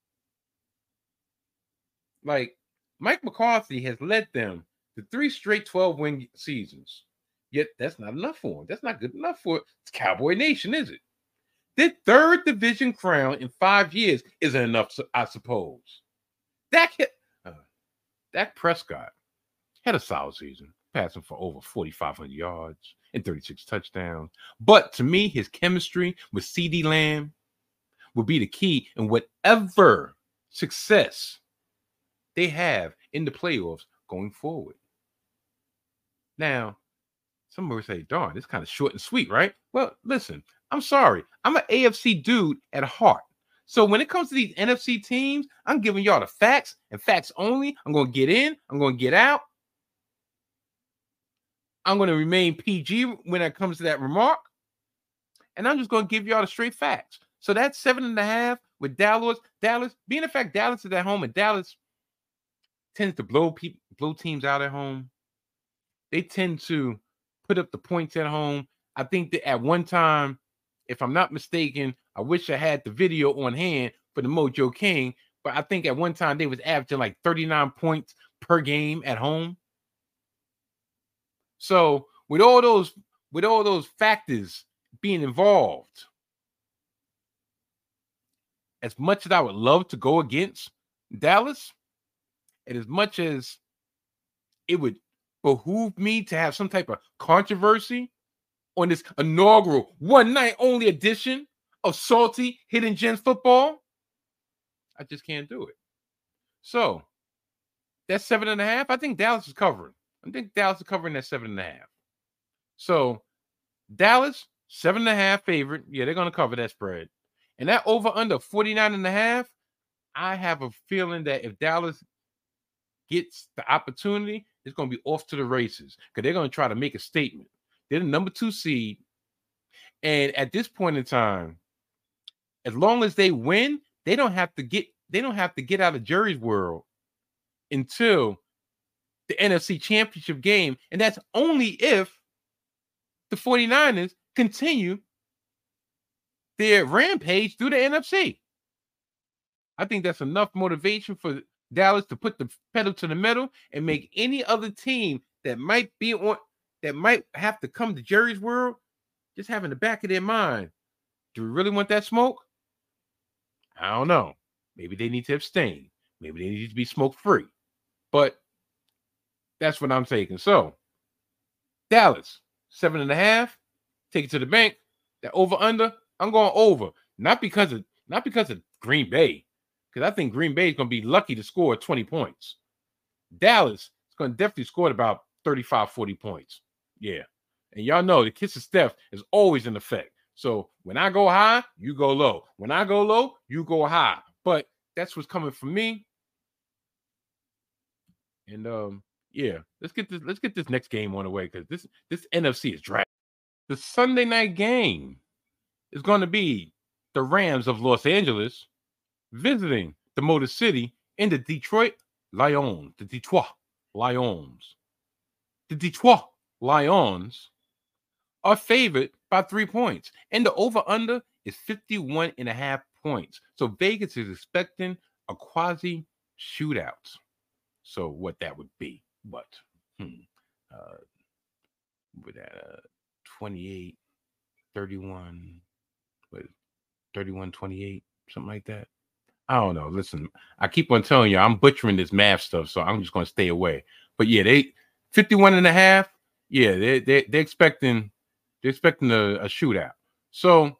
Like, Mike McCarthy has led them to 3 straight 12-win seasons. Yet that's not enough for him. That's not good enough for Cowboy Nation, is it? Their 3rd division crown in 5 years isn't enough, I suppose. Dak Prescott had a solid season, passing for over 4,500 yards and 36 touchdowns. But to me, his chemistry with CeeDee Lamb will be the key in whatever success they have in the playoffs going forward. Now, some will say, darn, it's kind of short and sweet, right? Well, listen, I'm sorry. I'm an AFC dude at heart. So when it comes to these NFC teams, I'm giving y'all the facts and facts only. I'm going to get in. I'm going to get out. I'm going to remain PG when it comes to that remark. And I'm just going to give y'all the straight facts. So that's 7.5 with Dallas. Being the fact Dallas is at home and Dallas tends to blow teams out at home. They tend to put up the points at home. I think that at one time, if I'm not mistaken, I wish I had the video on hand for the Mojo King, but I think at one time they was averaging like 39 points per game at home. So with all those factors being involved, as much as I would love to go against Dallas, and as much as it would behoove me to have some type of controversy on this inaugural one-night only edition of Salty Hidden Gems Football, I just can't do it. So that's 7.5. I think Dallas is covering. I think Dallas is covering that 7.5. So Dallas 7.5 favorite. Yeah, they're going to cover that spread. And that over under 49.5, I have a feeling that if Dallas gets the opportunity, it's going to be off to the races because they're going to try to make a statement. They're the number 2 seed. And at this point in time, as long as they win, they don't have to get out of Jerry's world until the NFC Championship game. And that's only if the 49ers continue their rampage through the NFC. I think that's enough motivation for Dallas to put the pedal to the metal and make any other team that might have to come to Jerry's world just have in the back of their mind, do we really want that smoke? I don't know. Maybe they need to abstain. Maybe they need to be smoke free. But that's what I'm taking. So Dallas, 7.5, take it to the bank. That over under, I'm going over. Not because of Green Bay, because I think Green Bay is going to be lucky to score 20 points. Dallas is going to definitely score about 35, 40 points. Yeah. And y'all know the kiss of Steph is always in effect. So when I go high, you go low. When I go low, you go high. But that's what's coming from me. And yeah, let's get this next game on the way because this NFC is dragging. The Sunday night game is going to be the Rams of Los Angeles visiting the Motor City in the Detroit Lions. The Detroit Lions. The Detroit Lions are favored by 3 points, and the over-under is 51.5 points. So Vegas is expecting a quasi shootout. So what that would be? What? With that 28, 31, 31, 28, something like that. I don't know. Listen, I keep on telling you, I'm butchering this math stuff, so I'm just going to stay away. But yeah, 51.5. Yeah, they're expecting a shootout. So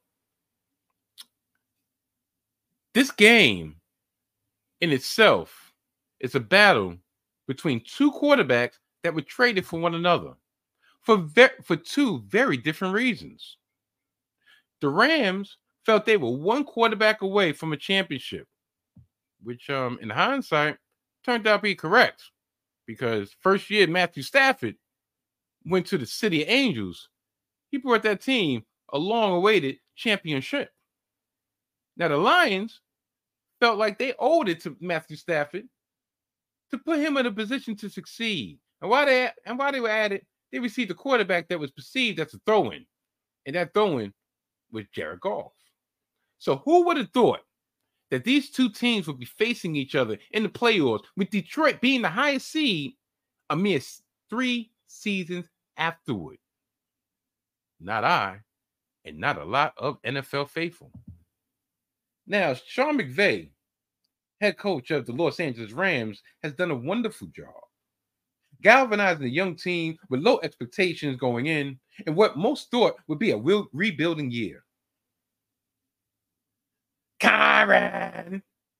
this game in itself is a battle between two quarterbacks that were traded for one another for two very different reasons. The Rams felt they were one quarterback away from a championship, which in hindsight turned out to be correct because first year Matthew Stafford went to the City of Angels. He brought that team a long-awaited championship. Now the Lions felt like they owed it to Matthew Stafford to put him in a position to succeed. And while they were at it, they received a quarterback that was perceived as a throw-in, and that throw-in was Jared Goff. So who would have thought that these two teams would be facing each other in the playoffs, with Detroit being the highest seed a mere 3 seasons afterward? Not I, and not a lot of NFL faithful. Now, Sean McVay, head coach of the Los Angeles Rams, has done a wonderful job galvanizing a young team with low expectations going in and what most thought would be a rebuilding year. Kyren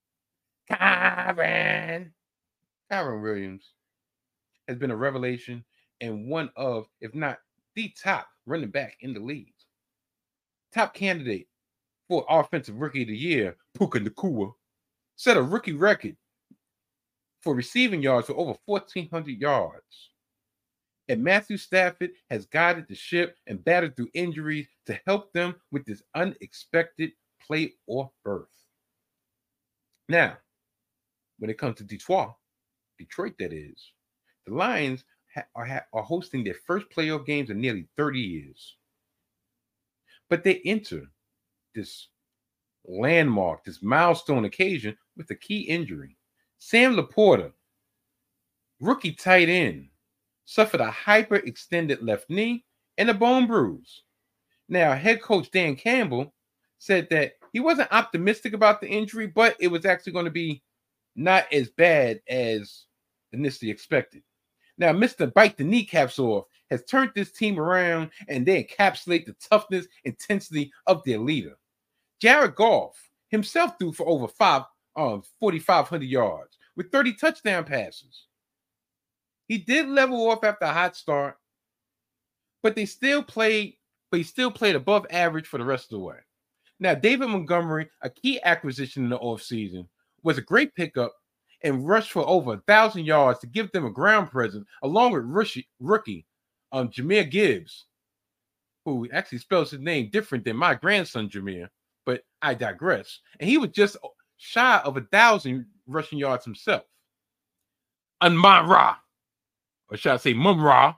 Williams has been a revelation and one of, if not the top running back in the league. Top candidate for Offensive Rookie of the Year, Puka Nacua, set a rookie record for receiving yards for over 1,400 yards. And Matthew Stafford has guided the ship and battled through injuries to help them with this unexpected playoff berth. Now, when it comes to Detroit that is, the Lions are hosting their first playoff games in nearly 30 years. But they enter this landmark, this milestone occasion with a key injury. Sam Laporta, rookie tight end, suffered a hyperextended left knee and a bone bruise. Now, head coach Dan Campbell said that he wasn't optimistic about the injury, but it was actually going to be not as bad as initially expected. Now, Mr. Bite the Kneecaps Off has turned this team around, and they encapsulate the toughness, intensity of their leader. Jared Goff himself threw for over 4,500 yards with 30 touchdown passes. He did level off after a hot start, but they still played but he still played above average for the rest of the way. Now, David Montgomery, a key acquisition in the offseason, was a great pickup and rushed for over 1,000 yards to give them a ground presence, along with rookie Jahmyr Gibbs, who actually spells his name different than my grandson Jahmyr, but I digress. And he was just shy of 1,000 rushing yards himself. Amon-Ra, or should I say Mum-Ra?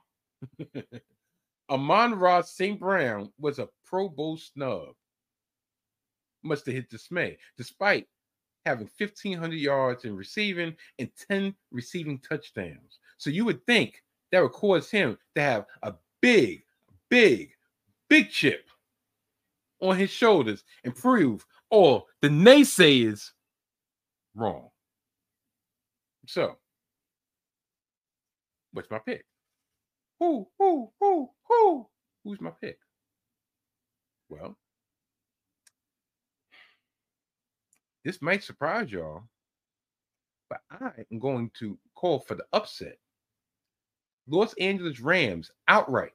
Amon-Ra St. Brown was a Pro Bowl snub, much to his dismay, despite having 1,500 yards in receiving and 10 receiving touchdowns. So you would think that would cause him to have a big chip on his shoulders and prove all the naysayers wrong. So, what's my pick? Who's my pick? Well, this might surprise y'all, but I am going to call for the upset. Los Angeles Rams outright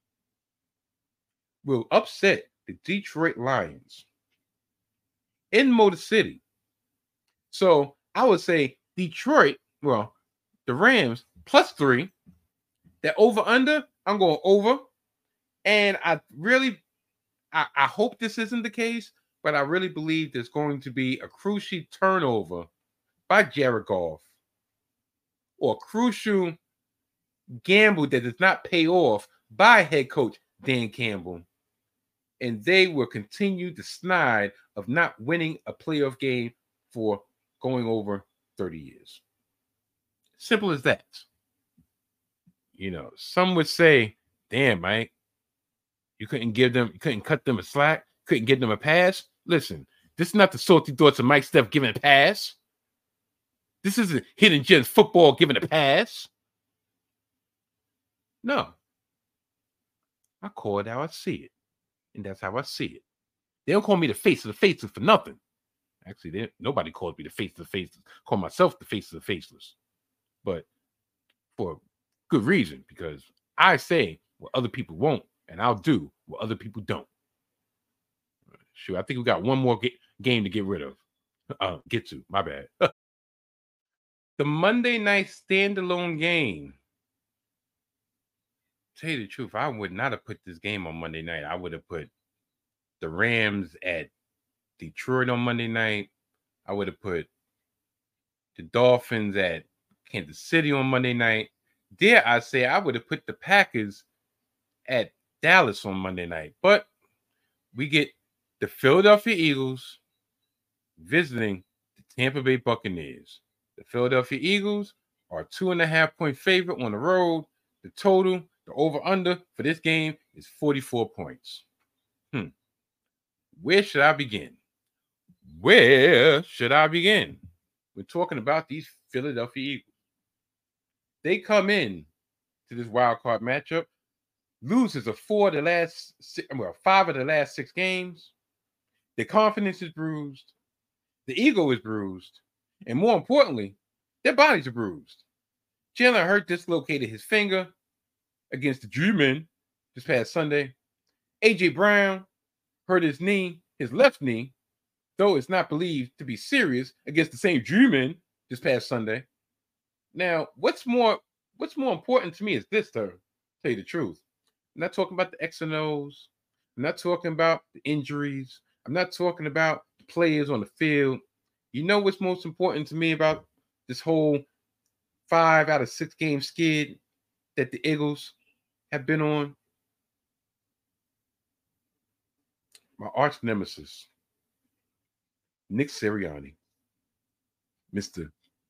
will upset the Detroit Lions in Motor City. So I would say Detroit, well, the Rams +3. That over-under, I'm going over. And I hope this isn't the case, but I really believe there's going to be a crucial turnover by Jared Goff, or a crucial gamble that does not pay off by head coach Dan Campbell. And they will continue the snide of not winning a playoff game for going over 30 years. Simple as that. You know, some would say, damn, Mike, you couldn't cut them a slack, couldn't give them a pass. Listen, this is not the salty thoughts of Mike Steph giving a pass. This isn't Hidden Gems football giving a pass. No. I call it how I see it. And that's how I see it. They don't call me the face of the faceless for nothing. Actually, nobody calls me the face of the faceless. I call myself the face of the faceless. But for good reason, because I say what other people won't, and I'll do what other people don't. Sure, I think we got one more game to get rid of. My bad. The Monday night standalone game. Tell you the truth, I would not have put this game on Monday night. I would have put the Rams at Detroit on Monday night. I would have put the Dolphins at Kansas City on Monday night. Dare I say, I would have put the Packers at Dallas on Monday night. But we get the Philadelphia Eagles visiting the Tampa Bay Buccaneers. The Philadelphia Eagles are a 2.5-point favorite on the road. The total, the over-under for this game is 44 points. Where should I begin? We're talking about these Philadelphia Eagles. They come in to this wild card matchup, loses 5 of the last 6 games. Their confidence is bruised. The ego is bruised. And more importantly, their bodies are bruised. Jalen Hurts dislocated his finger against the G-Men this past Sunday. A.J. Brown hurt his left knee, though it's not believed to be serious, against the same G-Men this past Sunday. Now, what's more important to me is this, to tell you the truth. I'm not talking about the X and O's. I'm not talking about the injuries. I'm not talking about the players on the field. You know what's most important to me about this whole 5 out of 6 game skid that the Eagles have been on? My arch nemesis, Nick Sirianni. Mr.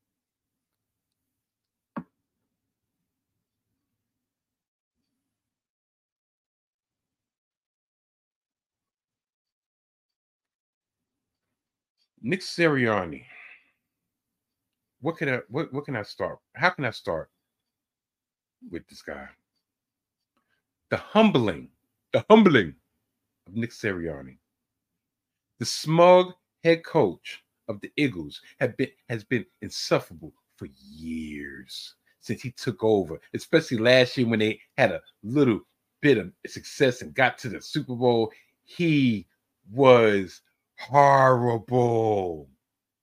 Nick Sirianni. What can I start? How can I start with this guy? The humbling of Nick Sirianni. The smug head coach of the Eagles has been insufferable for years since he took over, especially last year when they had a little bit of success and got to the Super Bowl, he was horrible.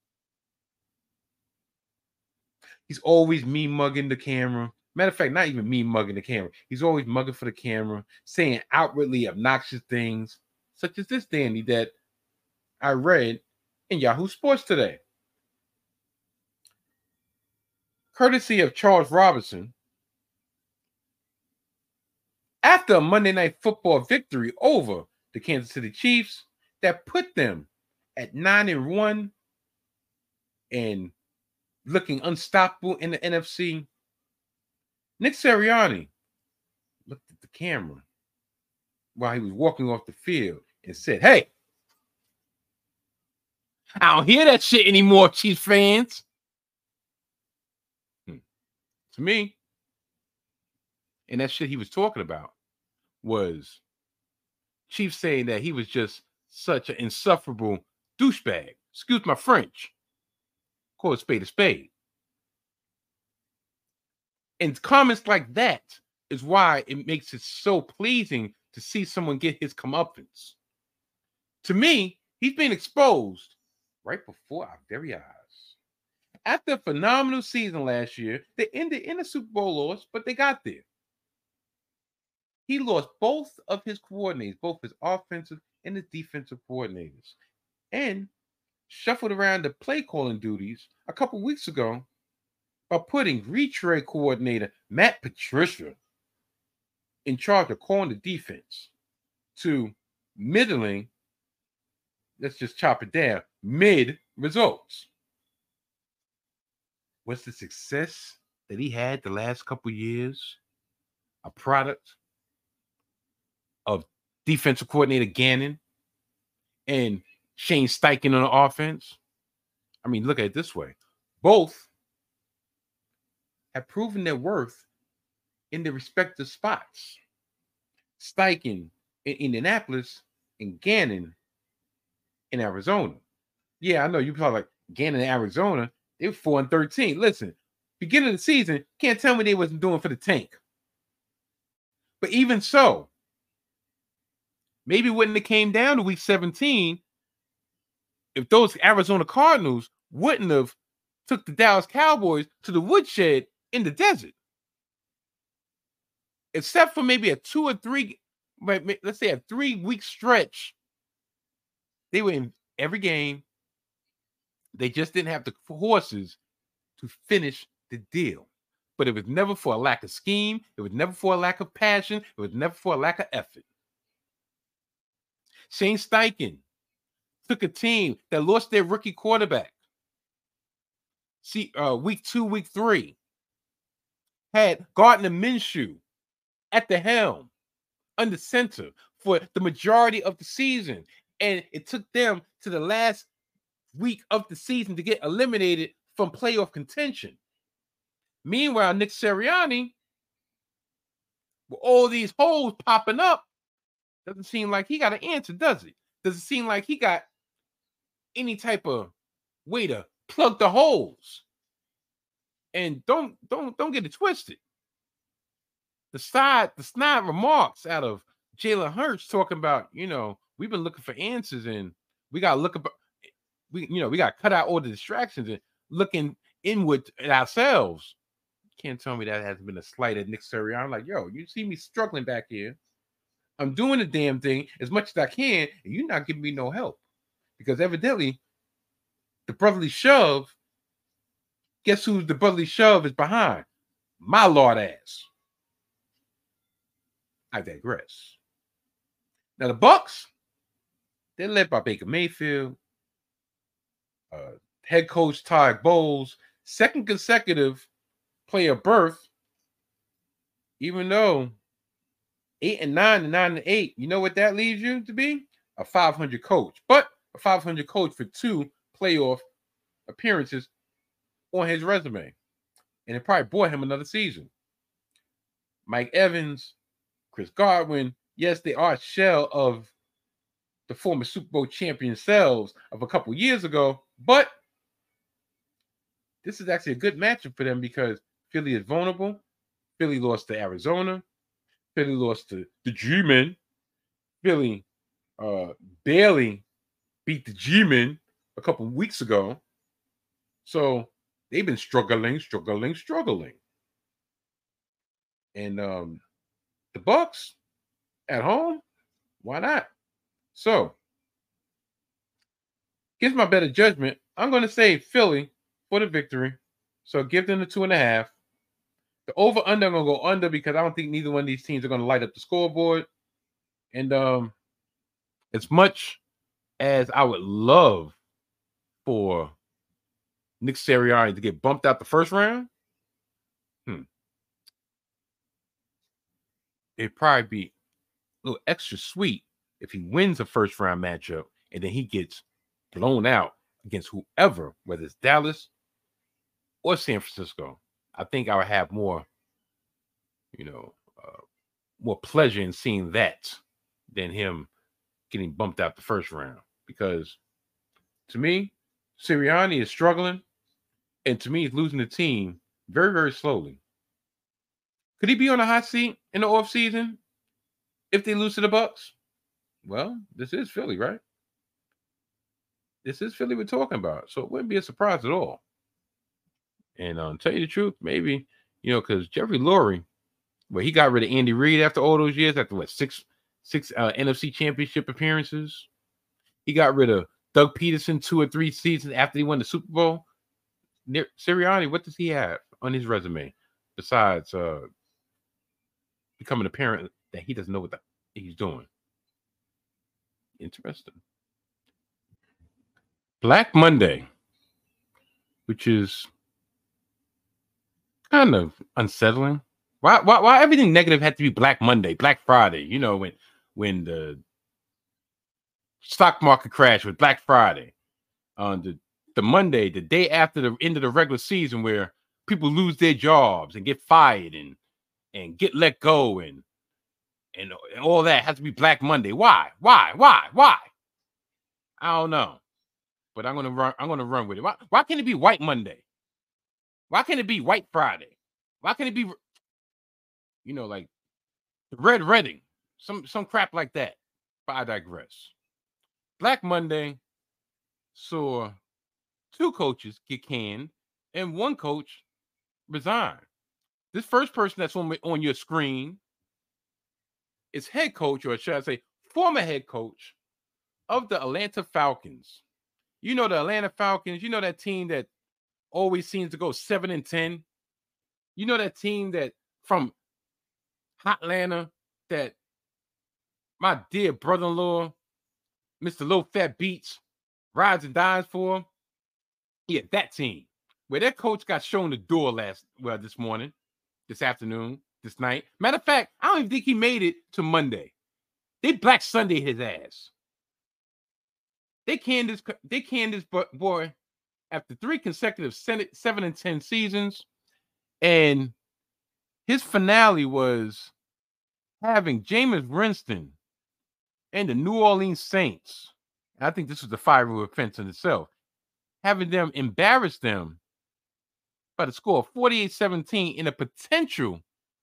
He's always me mugging the camera. Matter of fact, not even me mugging the camera. He's always mugging for the camera, saying outwardly obnoxious things, such as this, Danny, that I read in Yahoo Sports today. Courtesy of Charles Robinson, after a Monday Night Football victory over the Kansas City Chiefs that put them at 9-1 and looking unstoppable in the NFC, Nick Sirianni looked at the camera while he was walking off the field and said, "Hey, I don't hear that shit anymore, Chiefs fans." To me, and that shit he was talking about was Chiefs saying that he was just such an insufferable douchebag. Excuse my French. Call a spade a spade. And comments like that is why it makes it so pleasing to see someone get his comeuppance. To me, he's being exposed right before our very eyes. After a phenomenal season last year, they ended in a Super Bowl loss, but they got there. He lost both of his coordinators, both his offensive and his defensive coordinators, and shuffled around the play calling duties a couple weeks ago by putting retread coordinator Matt Patricia in charge of calling the defense to middling, let's just chop it down, mid results. Was the success that he had the last couple years a product of defensive coordinator Gannon and Shane Steichen on the offense? I mean, look at it this way. Both have proven their worth in their respective spots. Steichen in Indianapolis and Gannon in Arizona. Yeah, I know you probably like Gannon in Arizona. They were 4-13. Listen, beginning of the season, can't tell me they wasn't doing for the tank. But even so, maybe when it came down to week 17, if those Arizona Cardinals wouldn't have took the Dallas Cowboys to the woodshed in the desert, except for maybe a 2 or 3, let's say a 3-week stretch, they were in every game. They just didn't have the horses to finish the deal. But it was never for a lack of scheme. It was never for a lack of passion. It was never for a lack of effort. Shane Steichen took a team that lost their rookie quarterback. Week 2, week 3, had Gardner Minshew at the helm, under center for the majority of the season. And it took them to the last week of the season to get eliminated from playoff contention. Meanwhile, Nick Sirianni, with all these holes popping up, doesn't seem like he got an answer, does it? Doesn't seem like he got any type of way to plug the holes. And don't get it twisted. The snide remarks out of Jalen Hurts talking about, we've been looking for answers and we got to look about. We got to cut out all the distractions and looking inward at ourselves. Can't tell me that hasn't been a slight at Nick Sirianni. I'm like, yo, you see me struggling back here. I'm doing the damn thing as much as I can, and you're not giving me no help. Because evidently, the brotherly shove, guess who the brotherly shove is behind? My lord ass. I digress. Now, the Bucs, they're led by Baker Mayfield. Head coach Todd Bowles, second consecutive player berth, even though 8-9 and 9-8, you know what that leaves you to be? A 500 coach, but a 500 coach for 2 playoff appearances on his resume. And it probably bought him another season. Mike Evans, Chris Godwin, yes, they are a shell of the former Super Bowl champion selves of a couple years ago, but this is actually a good matchup for them because Philly is vulnerable. Philly lost to Arizona. Philly lost to the G-Men. Philly barely beat the G-Men a couple of weeks ago. So they've been struggling. And the Bucks at home, why not? So, against my better judgment, I'm going to say Philly for the victory. So give them the 2.5. The over-under, I'm going to go under because I don't think neither one of these teams are going to light up the scoreboard. And as much as I would love for Nick Sirianni to get bumped out the first round, it'd probably be a little extra sweet if he wins a first-round matchup and then he gets blown out against whoever, whether it's Dallas or San Francisco. I think I would have more, more pleasure in seeing that than him getting bumped out the first round. Because to me, Sirianni is struggling, and to me, he's losing the team very, very slowly. Could he be on a hot seat in the offseason if they lose to the Bucks? Well, this is Philly, right? This is Philly we're talking about, so it wouldn't be a surprise at all. And tell you the truth, maybe, because Jeffrey Lurie, he got rid of Andy Reid after all those years, after six NFC Championship appearances. He got rid of Doug Peterson 2 or 3 seasons after he won the Super Bowl. Sirianni, what does he have on his resume besides becoming apparent that he doesn't know what he's doing? Interesting. Black Monday, which is kind of unsettling. Why everything negative had to be Black Monday, Black Friday? When the stock market crashed with Black Friday on the Monday, the day after the end of the regular season, where people lose their jobs and get fired and get let go and all that has to be Black Monday. Why? I don't know. But I'm gonna run with it. Why can't it be White Monday? Why can't it be White Friday? Why can't it be like Red Reading? Some crap like that. But I digress. Black Monday saw 2 coaches get canned and 1 coach resign. This first person that's on your screen is head coach, or should I say former head coach of the Atlanta Falcons. The Atlanta Falcons, that team that always seems to go 7-10. That team that from Hotlanta that my dear brother-in-law, Mr. Low Fat Beats, rides and dies for. Yeah, that team. Where that coach got shown the door this morning, this afternoon, this night. Matter of fact, I don't even think he made it to Monday. They Black Sunday his ass. They canned this boy after 3 consecutive 7-10 seasons, and his finale was having Jameis Winston and the New Orleans Saints. And I think this was the fireable offense in itself, having them embarrass them by the score of 48-17 in a potential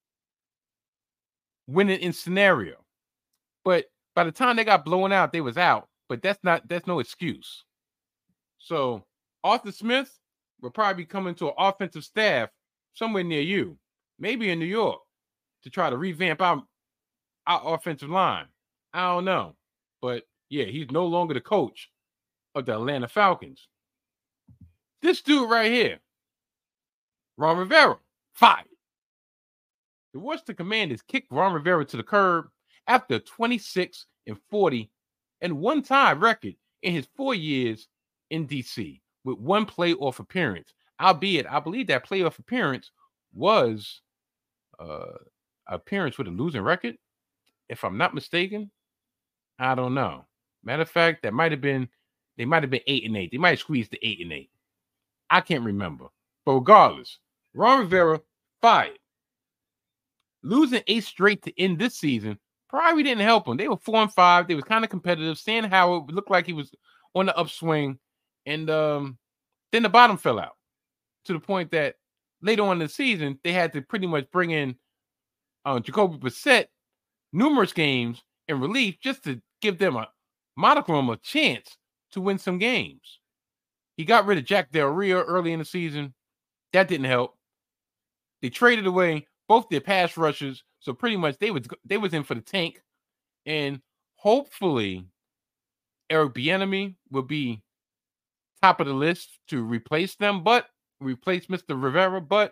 winning in scenario. But by the time they got blown out, they was out. But that's no excuse. So Arthur Smith will probably be coming to an offensive staff somewhere near you, maybe in New York, to try to revamp our offensive line. I don't know. But yeah, he's no longer the coach of the Atlanta Falcons. This dude right here, Ron Rivera, fired. The Washington Commanders kicked Ron Rivera to the curb after a 26-40 and 1-tie record in his 4 years in D.C. with 1 playoff appearance. Albeit, I believe that playoff appearance was appearance with a losing record. If I'm not mistaken, I don't know. Matter of fact, they might have been 8-8. They might have squeezed the 8-8. I can't remember. But regardless, Ron Rivera fired. Losing 8 straight to end this season probably didn't help them. They were 4-5. They was kind of competitive. Sam Howard looked like he was on the upswing. And then the bottom fell out to the point that later on in the season, they had to pretty much bring in Jacoby Brissett numerous games in relief just to give them a modicum of chance to win some games. He got rid of Jack Del Rio early in the season. That didn't help. They traded away both their pass rushers, so pretty much they was in for the tank. And hopefully, Eric Bieniemy will be top of the list to replace them, but replace Mr. Rivera. But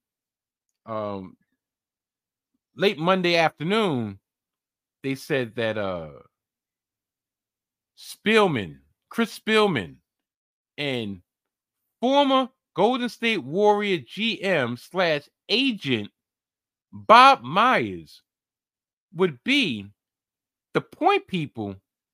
late Monday afternoon, they said that Chris Spielman, and former Golden State Warrior GM/agent Bob Myers would be the point people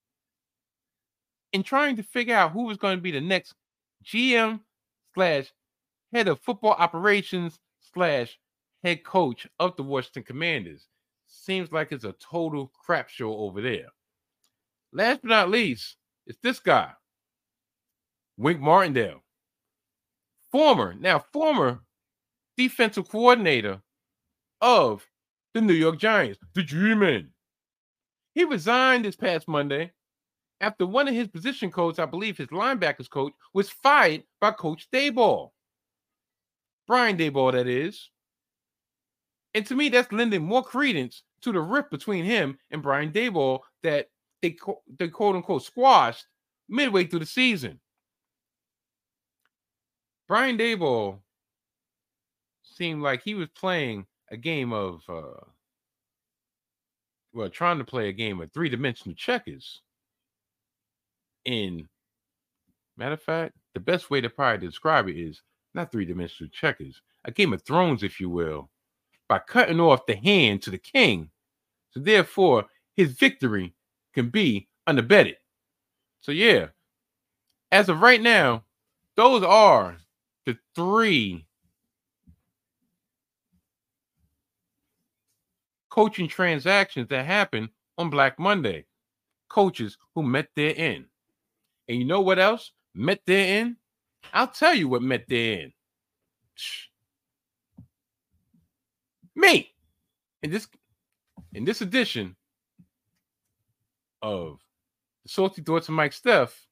in trying to figure out who was going to be the next GM/head of football operations/head coach of the Washington Commanders. Seems like it's a total crap show over there. Last but not least, it's this guy, Wink Martindale. Former defensive coordinator of the New York Giants, the G-Men. He resigned this past Monday after one of his position coaches, I believe his linebackers coach, was fired by Coach Daboll. Brian Daboll, that is. And to me, that's lending more credence to the rift between him and Brian Daboll that they quote-unquote squashed midway through the season. Brian Daboll seemed like he was playing a game of, trying to play a game of three-dimensional checkers. Matter of fact, the best way to probably describe it is not three-dimensional checkers, a Game of Thrones, if you will, by cutting off the hand to the king. So therefore, his victory can be unabetted. So yeah, as of right now, those are the three coaching transactions that happened on Black Monday. Coaches who met their end. And you know what else met their end? I'll tell you what met their end. Me. In this edition of the Salty Thoughts of Mike Steph,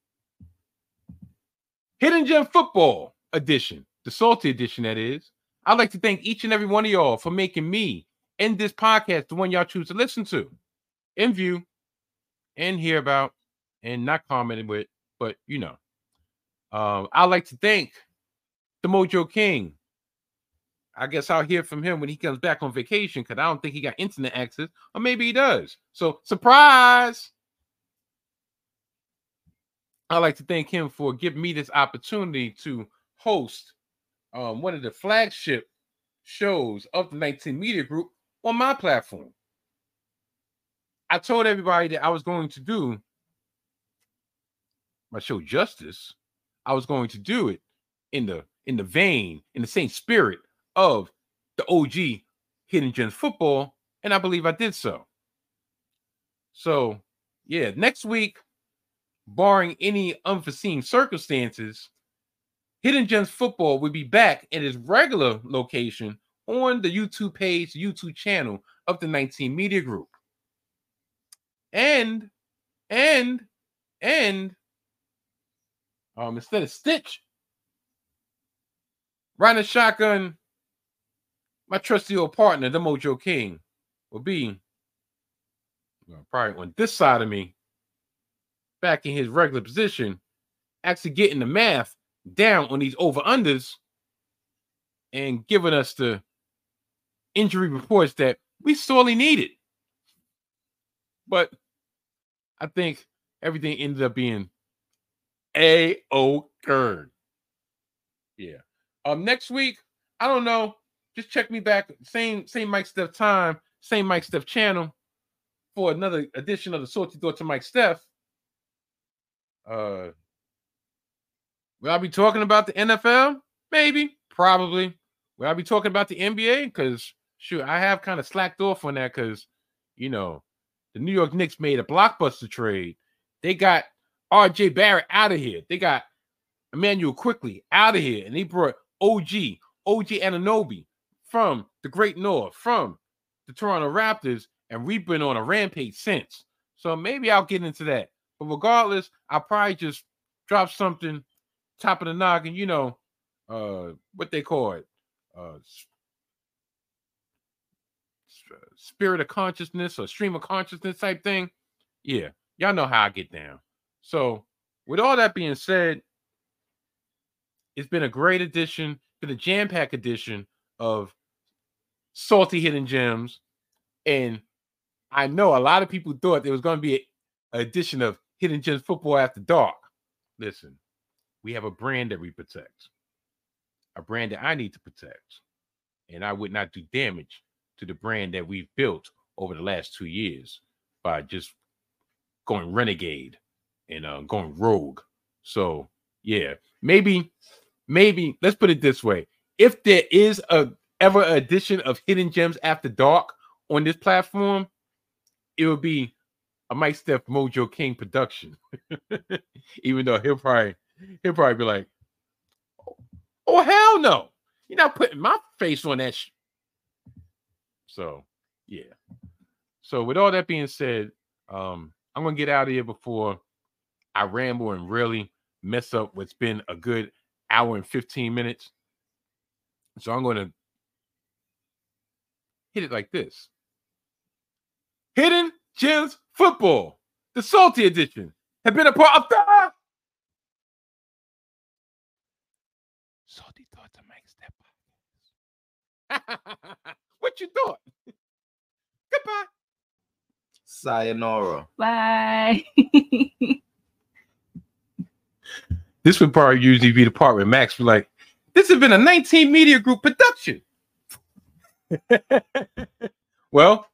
Hidden Gem Football edition, the Salty edition, that is. I'd like to thank each and every one of y'all for making me and this podcast the one y'all choose to listen to, and view, and hear about, and not commenting with, but you know. I'd like to thank the Mojo King. I guess I'll hear from him when he comes back on vacation, because I don't think he got internet access, or maybe he does. So, surprise! I'd like to thank him for giving me this opportunity to host one of the flagship shows of the 19 Media Group on my platform. I told everybody that I was going to do my show justice. I was going to do it in the vein, in the same spirit of the OG Hidden Gems Football, and I believe I did so. So, yeah, next week, barring any unforeseen circumstances, Hidden Gems Football will be back at its regular location on the YouTube page, the YouTube channel of the 19 Media Group. And instead of Stitch riding a shotgun, my trusty old partner, the Mojo King, will be probably on this side of me, back in his regular position, actually getting the math down on these over-unders and giving us the injury reports that we sorely needed. But I think everything ended up being A-OK. Yeah. Next week, I don't know. Just check me back. Same Mike Steph time, same Mike Steph channel for another edition of the Salty Thoughts of Mike Steph. Will I be talking about the NFL? Maybe, probably. Will I be talking about the NBA? Because, shoot, I have kind of slacked off on that because, you know, the New York Knicks made a blockbuster trade. They got R.J. Barrett out of here. They got Emmanuel Quickly out of here. And they brought OG Anunoby from the Great North, from the Toronto Raptors, And we've been on a rampage since. So maybe I'll get into that. But regardless, I'll probably just drop something top of the noggin, you know, what they call it. Spirit of consciousness or stream of consciousness type thing. Yeah, y'all know how I get down. So with all that being said, it's been a great edition, been a jam-packed edition of Salty Hidden Gems. And I know a lot of people thought there was going to be an edition of Hidden Gems Football After Dark. Listen, we have a brand that we protect, a brand that I need to protect. And I would not do damage to the brand that we've built over the last 2 years by just going renegade and going rogue. So yeah, maybe let's put it this way: if there is ever an edition of Hidden Gems After Dark on this platform, it would be a Mike Steph Mojo King production. Even though he'll probably be like, "Oh hell no, you're not putting my face on that." So yeah. So with all that being said, I'm gonna get out of here before I ramble and really mess up what's been a good hour and 15 minutes. So I'm gonna hit it like this. Hidden Gems Football, the Salty Edition, have been a part of the Salty Thoughts of Mike Step. What you thought? Goodbye. Sayonara. Bye. This would probably usually be the part where Max was like, this has been a 19 Media Group production. Well,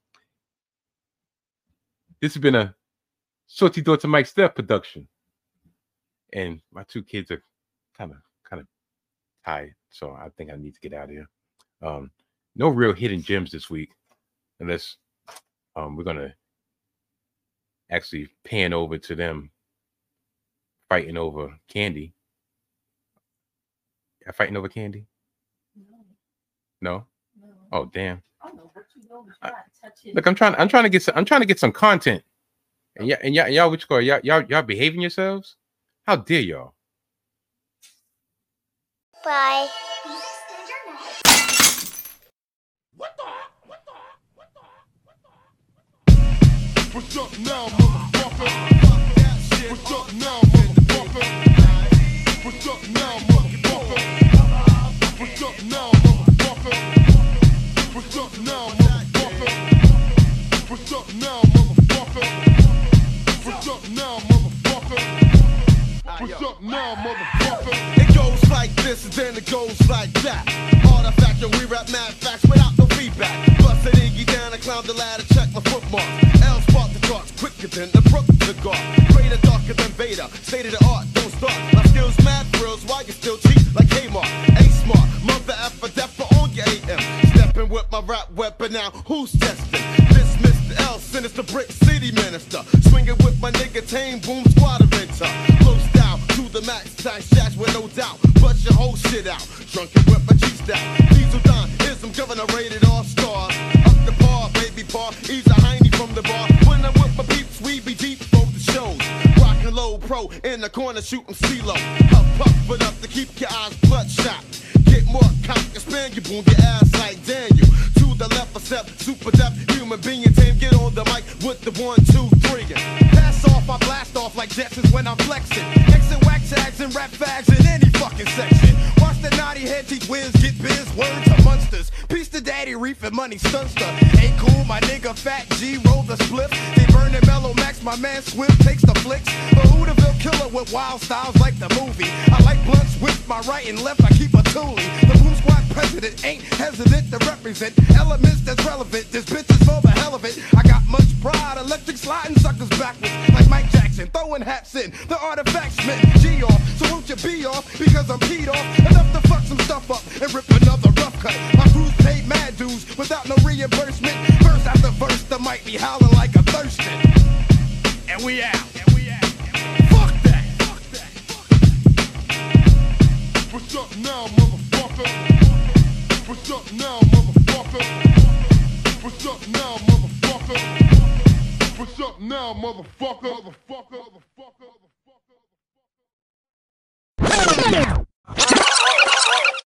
this has been a Salty Thoughts of Mike Steph production. And my two kids are kind of tired, so I think I need to get out of here. No real hidden gems this week, unless we're gonna actually pan over to them fighting over Candy. Fighting over Candy? No. Oh damn. Look, I'm trying to get some content. And y'all which call y'all behaving yourselves? How dare y'all? Bye. What's up now, motherfucker? What's up now, motherfucker? What's up now, motherfucker? What's up now, motherfucker? What's up now, motherfucker? What's up now, motherfucker? What's up now, motherfucker? What's up now, motherfucker? It goes like this and then it goes like that. Artifact and we rap mad facts without no feedback. Busted Iggy down and climbed the ladder, check my footmarks. L spark the charts quicker than the Brook cigar. Greater, darker than Vader. State of the art, don't start. My skills mad thrills while you still cheat like Kmart. A-smart, mother effer, deffer on your AM. Stepping with my rap weapon now, who's testing? This Mr. L, sinister brick city minister. Swinging with my nigga Tame, boom squad eventer. Flow style to the max, time shash with no doubt. Bust your whole shit out, drunken with my cheese style. Diesel Don, here's some governor rated all stars. Up the par, baby par, ease a hiney from the bar. When I'm with my peeps, we be deep for the shows. Rockin' low pro, in the corner shooting CeeLo. Huff puff, but up to keep your eyes bloodshot. Get more cock and span you, boom your ass like Daniel. To the left, a step, super depth, human being tame. Get on the mic with the 1, 2, 3. Pass off, I blast off like Jetsons when I'm flexing. Exit whack tags and rap fags in any fucking section. Watch the naughty head teeth whiz, get biz, words are monsters. Peace to Daddy Reef and Money Stunster. Ain't cool, my nigga Fat G roll the split. They burn it mellow max, my man Swift takes the flicks. But Hooterville killer with wild styles like the movie. I like blunts with my right and left, I keep a toolie. The Boom Squad president ain't hesitant to represent elements that's relevant. This bitch is for the hell of it. I got much pride, electric sliding suckers backwards like Mike Jackson, throwing hats in. The artifacts meant G off, so won't you be off? Because I'm peed off, enough to fuck some stuff up and rip another rough cut. My crew's paid mad dues without no reimbursement. Verse after verse, the mic be howling like a thirsting. And we out. Fuck that. What's up now, motherfucker? What's up now, motherfucker? What's up now, motherfucker? What's up now, motherfucker?